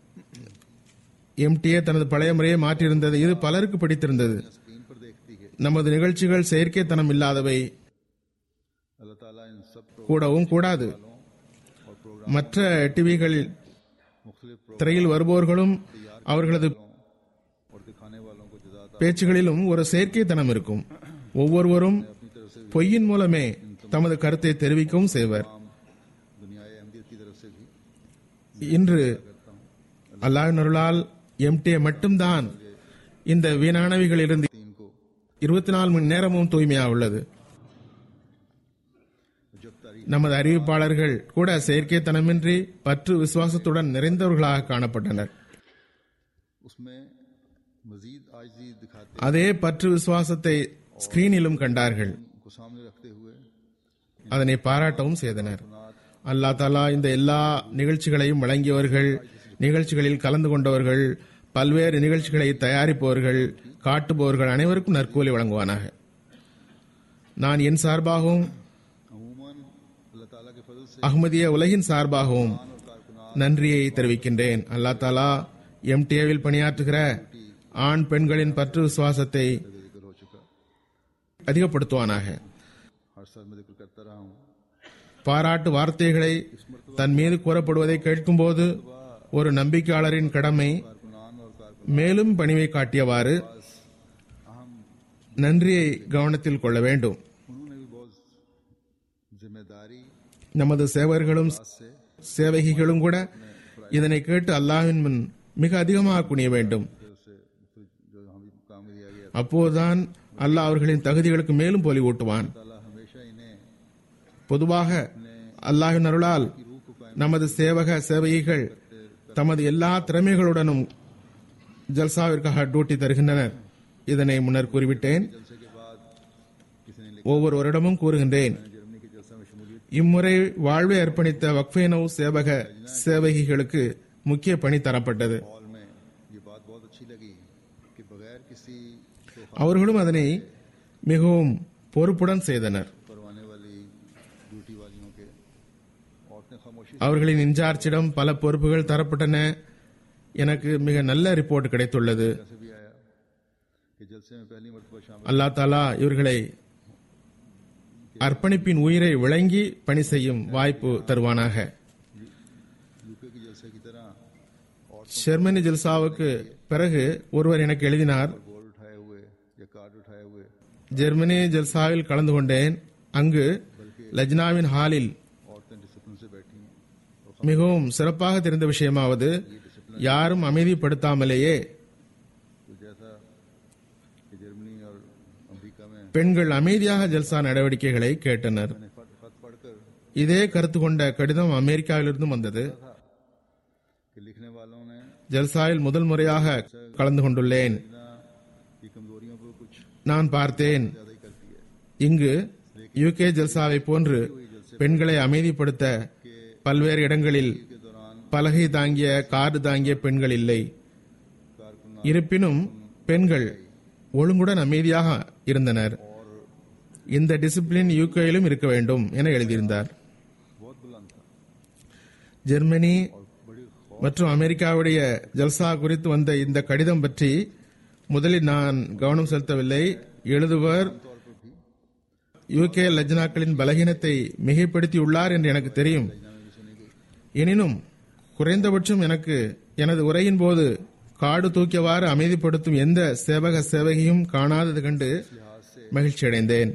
எம்டிஏ தனது பழைய முறையை மாற்றியிருந்தது. இது பலருக்கு பிடித்திருந்தது. स्क्रीन पर देखती है. நமது நிகழ்ச்சிகள் செயற்கைத்தனம் இல்லாதவை अल्लाह ताला इन सब கூடவும் கூடாது. और प्रोग्राम மற்ற டிவிகளில் मुख्तलिफ திரையில் வருபவர்களும் அவர்களது और दिखाने वालों को जज़ात பேச்சுகளிலும் ஒரு செயற்கைத்தனம் இருக்கும். ஒவ்வொருவரும் अपनी तरफ से பொய்யின் மூலமே தமது கருத்தை தெரிவிக்கவும் செய்வர். दुनिया अहमदियत की तरफ से भी இன்று அல்லாஹ்வின் அருளால் எம்டிஏ மட்டும்தான் இந்த வீணானவைகளிலிருந்து तीन को 24 மணி நேரமும் தூய்மையாக உள்ளது. जब तारीख நமது அறிவிப்பாளர்கள் கூட செயற்கைத்தனமின்றி பற்று விசுவாசத்துடன் நிறைந்தவர்களாக காணப்பட்டனர். उसमें मजीद आजिज़ी दिखाते அதே பற்று விசுவாசத்தை ஸ்கிரீனிலும் கண்டார்கள். को सामने रखते हुए அதனை பாராட்டவும் செய்தனர். அல்லாஹ் தாலா இந்த எல்லா நிகழ்ச்சிகளையும் வழங்கியவர்கள், நிகழ்ச்சிகளில் கலந்து கொண்டவர்கள், பல்வேறு நிகழ்ச்சிகளை தயாரிப்பவர்கள், காட்டுபவர்கள் அனைவருக்கும் நற்கூலி வழங்குவானாக. நான் என் சார்பாகவும் अमूमन अल्लाह ताला के फजल से அஹ்மதிய உலகின் சார்பாகவும் நன்றியை தெரிவிக்கின்றேன். அல்லாஹ் தாலா எம்டிஏவில் பணியாற்றுகிற ஆண் பெண்களின் பற்று விசுவாசத்தை जिक्र हो चुका. அதிகப்படுத்துவானாக. हर साल मैं जिक्र करता रहा हूँ. பாராட்டு வார்த்தைகளை தன் மீது கூறப்படுவதை கேட்கும்போது ஒரு நம்பிக்கையாளரின் கடமை कारकुनान और कारकुन மேலும் பணிவை காட்டியவாறு अहम நன்றியை கவனத்தில் கொள்ள வேண்டும். उन्होंने भी बहुत जिम्मेदारी நமது சேவர்களும் से சேவகிகளும் கூட இதனை கேட்டு அல்லாஹ்வின் முன் மிக அதிகமாக குனிய வேண்டும். से जो हमें काम में दिया गया அப்போதுதான் அல்லாஹ் அவர்களின் தகுதிகளுக்கு மேலும் பொலிவூட்டுவான். ताला हमेशा इन्हें பொதுவாக அல்லாஹ்வின் அருளால் நமது சேவக சேவகிகள் தமது எல்லா திறமைகளுடனும் ஜல்சாவிற்காக டியூட்டி தருகின்றனர். இதனை முன்னர் கூறிவிட்டேன். जलसे के बाद किसी ने ஒவ்வொருவரிடமும் கூறுகின்றேன். जर्मनी के जलसा में शमूलियत இம்முறை வாழ்வை அர்ப்பணித்த வக்ஃபேனவ் சேவக சேவகிகளுக்கு முக்கிய பணி தரப்பட்டது. हॉल में ये बात बहुत अच्छी लगी कि बगैर किसी அவர்களும் அதனை மிகவும் பொறுப்புடன் செய்தனர். परवाने वाली ड्यूटी वालियों के औरतें खामोशी அவர்களின் இன்சார்ஜிடம் பல பொறுப்புகள் தரப்பட்டன. எனக்கு மிக நல்ல ரிப்போர்ட் கிடைத்துள்ளது. से भी आया कि जलसे में पहली मरतबा शामिल அல்லாஹ் தாலா இவர்களை அர்ப்பணிப்பின் உயிரை விளங்கி பணி செய்யும் வாய்ப்பு தருவானாக. यूके की जलसे की तरह ஜெர்மனி ஜல்சாவுக்கு பிறகு ஒருவர் எனக்கு எழுதினார், गोल्ड उठाए हुए या कार्ड उठाए हुए ஜெர்மனி ஜல்சாவில் கலந்து கொண்டேன். அங்கு லஜ்னாவின் ஹாலில் औरतें डिसिप्लिन से बैठी हैं और மிகவும் சிறப்பாக தெரிந்த விஷயமாவது யாரும் அமைதிப்படுத்தாமலேயே तो जैसा कि जर्मनी और अमेरिका में பெண்கள் அமைதியாக ஜல்சா நடவடிக்கைகளை கேட்டனர். मैंने खत पढ़कर இதே கருத்து கொண்ட கடிதம் அமெரிக்காவிலிருந்தும் வந்தது. कि लिखने वालों ने ஜல்சாவில் முதல் முறையாக கலந்து கொண்டுள்ளேன். की कमजोरियों पर कुछ நான் பார்த்தேன், ज्यादा ही करती है. இங்கு யூகே ஜல்சாவை போன்று பெண்களை அமைதிப்படுத்த பல்வேறு இடங்களில் के दौरान பலகை தாங்கிய கார்டு தாங்கிய பெண்கள் இல்லை. कारकुनान இருப்பினும் பெண்கள் ஒழுங்குடன் அமைதியாக இருந்தனர். இந்த டிசிப்ளின் யூகேயிலும் இருக்க வேண்டும் என எழுதியிருந்தார். बहुत बुलंद था ஜெர்மனி और बड़ी மற்றும் அமெரிக்காவுடைய ஜல்சா குறித்து வந்த இந்த கடிதம் பற்றி முதலில் நான் கவனம் செலுத்தவில்லை. எழுதுவர் तौर पर भी யூகே லஜ்னாக்களின் பலகீனத்தை மிகைப்படுத்தியுள்ளார் என்று எனக்கு தெரியும். எனினும் குறைந்தபட்சம் எனக்கு எனது உரையின் போது காடு தூக்கியவாறு அமைதிப்படுத்தும் எந்த சேவக சேவகியும் காணாதது கண்டு மகிழ்ச்சி அடைந்தேன்.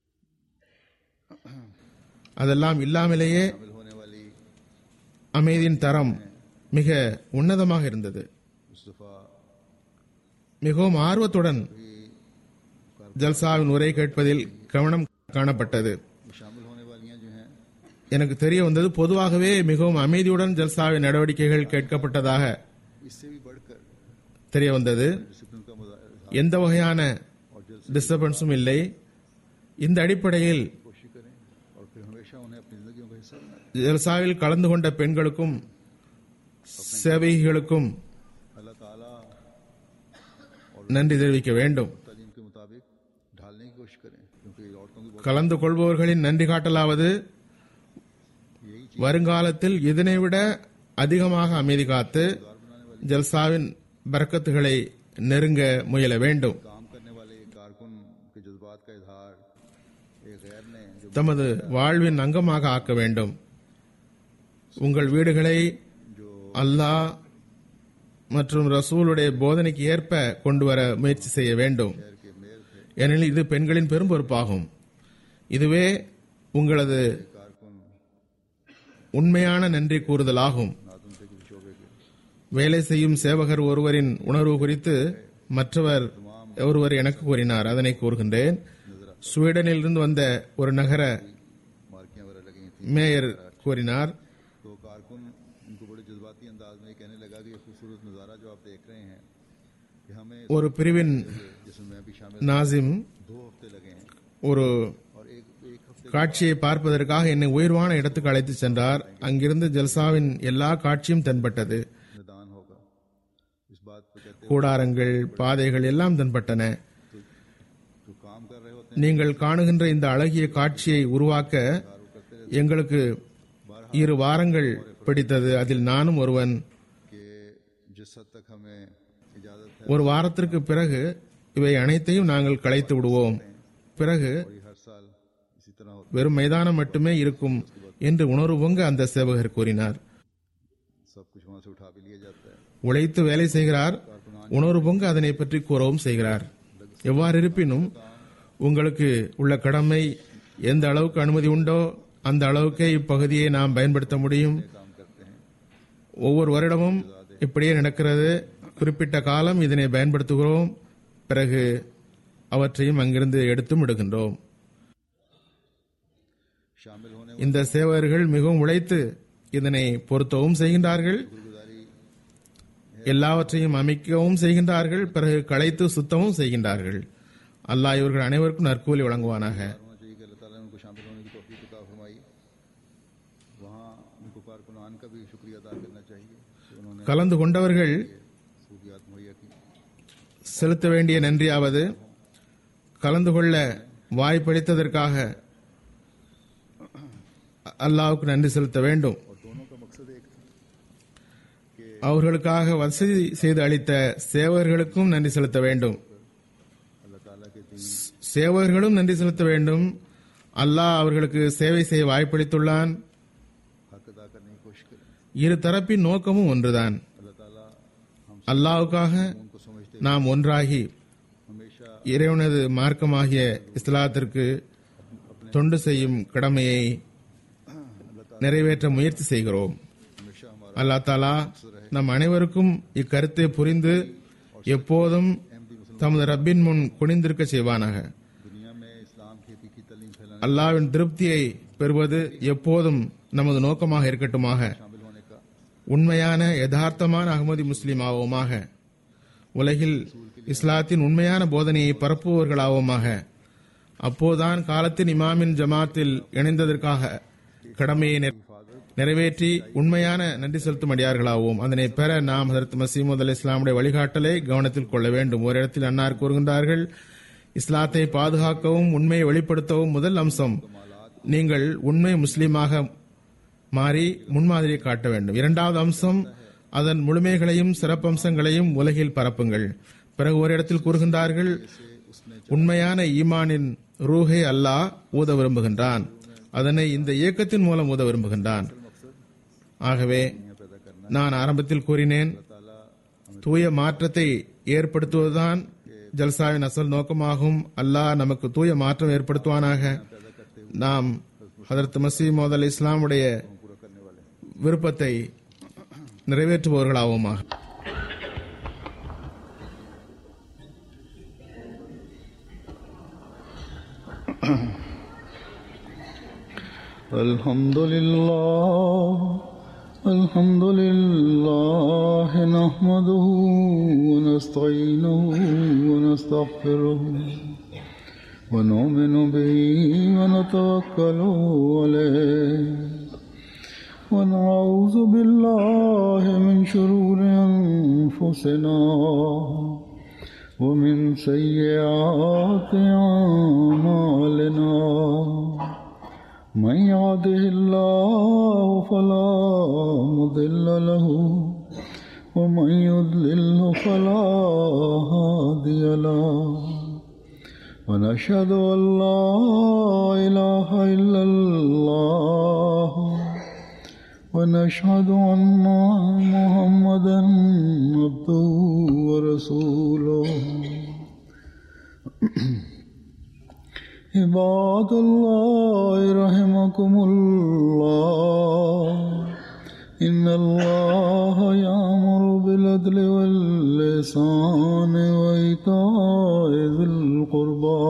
அதெல்லாம் இல்லாமலேயே शामिल होने वाली அமைதியின் தரம் மிக உன்னதமாக இருந்தது. मुस्तफा மிகவும் ஆர்வத்துடன் ஜல்சாவின் உரை கேட்பதில் கவனம் காணப்பட்டது. शामिल होने वालियां जो हैं எனக்கு தெரிய வந்தது, பொதுவாகவே மிகவும் அமைதியுடன் ஜல்சாவின் நடவடிக்கைகள் கேட்கப்பட்டதாக इससे भी बढ़कर தெரிய வந்தது. डिसिप्लिन का मुजाहरा எந்த वகையான டிஸ்டர்பன்ஸும் இல்லை. இந்த அடிப்படையில் कोशिश करें और फिर हमेशा उन्हें अपनी जिंदगी का हिस्सा बनाएं. ஜல்சாவில் கலந்து கொண்ட பெண்களுக்கும் சேவகிகளுக்கும் अल्लाह ताला நன்றி தெரிவிக்க வேண்டும். तालीम के मुताबिक ढालने की कोशिश कोशिश करें, क्योंकि औरतों की கலந்து கொள்பவர்களின் நன்றி காட்டலாவது வருங்காலத்தில் இதனை விட அதிகமாக அமைதி காத்து ஜல்சாவின் பரக்கத்துகளை நெருங்க முயல வேண்டும். काम करने वाले कारकुन के जज्बात का इजहार एक गैर ने जो தமது வாழ்வின் அங்கமாக ஆக்க வேண்டும். உங்கள் வீடுகளை அல்லாஹ் மற்றும் ரசூலுடைய போதனைக்கு ஏற்ப கொண்டு வர முயற்சி செய்ய வேண்டும். ஏனெனில் இது பெண்களின் பெரும் பொறுப்பாகும். இதுவே உங்களது உண்மையான நன்றி கூறுதலாகும். வேலை செய்யும் சேவகர் ஒருவரின் உணர்வு குறித்து மற்றவர் ஒருவர் எனக்கு கூறினார். அதனை கூறுகின்றேன். ஸ்வீடனில் இருந்து வந்த ஒரு நகர मार्कियां वगैरह लगी थी, மேயர் கூறினார், तो कारकुन उनको बड़े जज्बाती अंदाज में कहने लगा कि ये खूबसूरत नज़ारा जो आप देख रहे हैं कि हमें ஒரு பிரிவின் जिसमें मैं भी शामिल நாசிம் 2 हफ्ते लगे हैं ஒரு और एक हफ्ते காட்சியை பார்ப்பதற்காக என்னை உயர்வான இடத்துக்கு அழைத்து சென்றார். அங்கிருந்து ஜல்சாவின் எல்லா காட்சியும் தென்பட்டது. निदान होगा इस बात पर कहते கூடாரங்கள், பாதைகள் எல்லாம் தென்பட்டன. जो काम कर रहे होते நீங்கள் காணுகின்ற இந்த அழகிய காட்சியை உருவாக்க எங்களுக்கு 2 வாரங்கள் பிடித்தது. அதில் நானும் ஒருவன். हैं कि जिस हद तक हमें इजाजत है ஒரு வாரத்திற்கு பிறகு இவை அனைத்தையும் நாங்கள் களைத்து விடுவோம். பிறகு ये हर साल इसी तरह होता வெறும் மைதானம் மட்டுமே இருக்கும் என்று உணர்வு பொங்க அந்த சேவகர் கூறினார். सब कुछ वहां से उठा भी लिया जाता है. உழைத்து வேலை செய்கிறார், உணர்வு பொங்க அதனை பற்றி கூறவும் செய்கிறார். எவ்வாறு இருப்பினும் உங்களுக்கு உள்ள கடமை எந்த அளவுக்கு அனுமதி உண்டோ அந்த அளவுக்கே இப்பகுதியை நாம் பயன்படுத்த முடியும். काम करते हैं ஒவ்வொரு வருடமும் இப்படியே நடக்கிறது. குறிப்பிட்ட காலம் இதனை பயன்படுத்துகிறோம், பிறகு அவற்றையும் அங்கிருந்து எடுத்தும் விடுகின்றோம். शामिल होने இந்த சேவகர்கள் மிகவும் உழைத்து இதனை பொருத்தவும் செய்கின்றார்கள், எல்லாவற்றையும் அமைக்கவும் செய்கின்றார்கள், பிறகு களைத்து சுத்தமும் செய்கின்றார்கள். அல்லாஹ் இவர்கள் அனைவருக்கும் நற்கூலி வழங்குவானாக. होना चाहिए कि अल्लाह ताला ने उनको शामिल होने की तौफीक अता फरमाई. वहाँ उनको कारकुनान का भी शुक्रिया अदा करना चाहिए कि उन्होंने கலந்து கொண்டவர்கள் सहूलियात मुहैया की. செலுத்த வேண்டிய நன்றியாவது கலந்து கொள்ள வாய்ப்பளித்ததற்காக அல்லாஹ்வுக்கு நன்றி செலுத்த வேண்டும். और दोनों का मकसद एक था. அவர்களுக்காக வசதி செய்து அளித்த சேவகர்களுக்கும் நன்றி செலுத்த வேண்டும். अल्लाह ताला के दीन சேவகர்களும் நன்றி செலுத்த வேண்டும். அல்லாஹ் அவர்களுக்கு சேவை செய்ய வாய்ப்பளித்துள்ளான். हक अदा करने की कोशिश करें. இரு தரப்பின் நோக்கமும் ஒன்றுதான். अल्लाह ताला हम அல்லாஹ்வுக்காக उनको समझते நாம் ஒன்றாகி हमेशा இறைவனது மார்க்கமாகிய இஸ்லாத்திற்கு தொண்டு செய்யும் கடமையை நிறைவேற்ற முயற்சி செய்கிறோம். हमेशा हमारा அல்லாஹ் தாலா நம் அனைவருக்கும் இக்கருத்தை புரிந்து எப்போதும் தமது ரப்பின் முன் குனிந்திருக்க செய்வானாக. दुनिया में इस्लाम की हकीकी तालीम फैलाने அல்லாஹ்வின் திருப்தியை பெறுவது எப்போதும் நமது நோக்கமாக இருக்கட்டுமாக. शामिल होने का உண்மையான யதார்த்தமான அகமதி முஸ்லிம் ஆவோமாக. உலகில் இஸ்லாத்தின் உண்மையான போதனையை பரப்புபவர்களாவோமாக. அப்போதான் காலத்தின் இமாமின் ஜமாத்தில் இணைந்ததற்காக கடமையை நிறைவேற்றி உண்மையான நன்றி செலுத்தும் அடியார்களாவோம். அதனை பெற நாம் ஹதரத் மசீமது அலைஹிஸ் ஸலாமுடைய வழிகாட்டலை கவனத்தில் கொள்ள வேண்டும். ஒரு இடத்தில் அன்னார் கூறுகின்றார்கள், இஸ்லாத்தை பாதுகாக்கவும் உண்மையை வெளிப்படுத்தவும் முதல் அம்சம் நீங்கள் உண்மை முஸ்லீமாக மாறி முன்மாதிரியை காட்ட வேண்டும். இரண்டாவது அம்சம் அதன் முழுமைகளையும் சிறப்பம்சங்களையும் உலகில் பரப்புங்கள். பிறகு ஒரு இடத்தில் கூறுகின்றார்கள், உண்மையான ஈமானின் ரூஹை அல்லாஹ் ஊத விரும்புகின்றான், அதனை இந்த இயக்கத்தின் மூலம் ஊத விரும்புகின்றான். ஆகவே நான் ஆரம்பத்தில் கூறினேன், தூய மாற்றத்தை ஏற்படுத்துவதுதான் ஜல்சாவின் அசல் நோக்கமாகும். அல்லாஹ் நமக்கு தூய மாற்றம் ஏற்படுத்துவானாக. நாம் ஹதரத் மஸீஹ் மவ்ஊத் அலைஹிஸ் ஸலாமுடைய விருப்பத்தை நிறைவேற்றுபவர்களாவோமாக. الحمد لله نحمده ونستعينه ونستغفره ونؤمن به ونتوكل عليه ونعوذ بالله من شرور أنفسنا ومن سيئات أعمالنا من يهده الله فلا مضل له ومن يضلل فلا هادي له ونشهد أن لا إله إلا الله ونشهد أن محمدا عبده ورسوله عباد الله رحمكم الله إن الله يأمر بالعدل والإحسان وإيتاء ذي القربى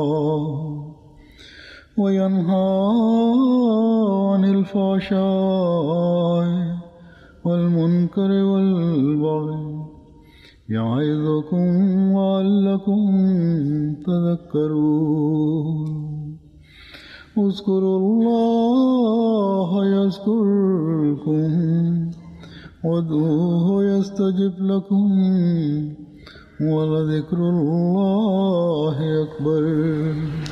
وينهى عن الفحشاء والمنكر والبغي يعظكم لعلكم تذكرون اذكروا الله يذكركم وادعوه يستجب لكم ولذكر الله أكبر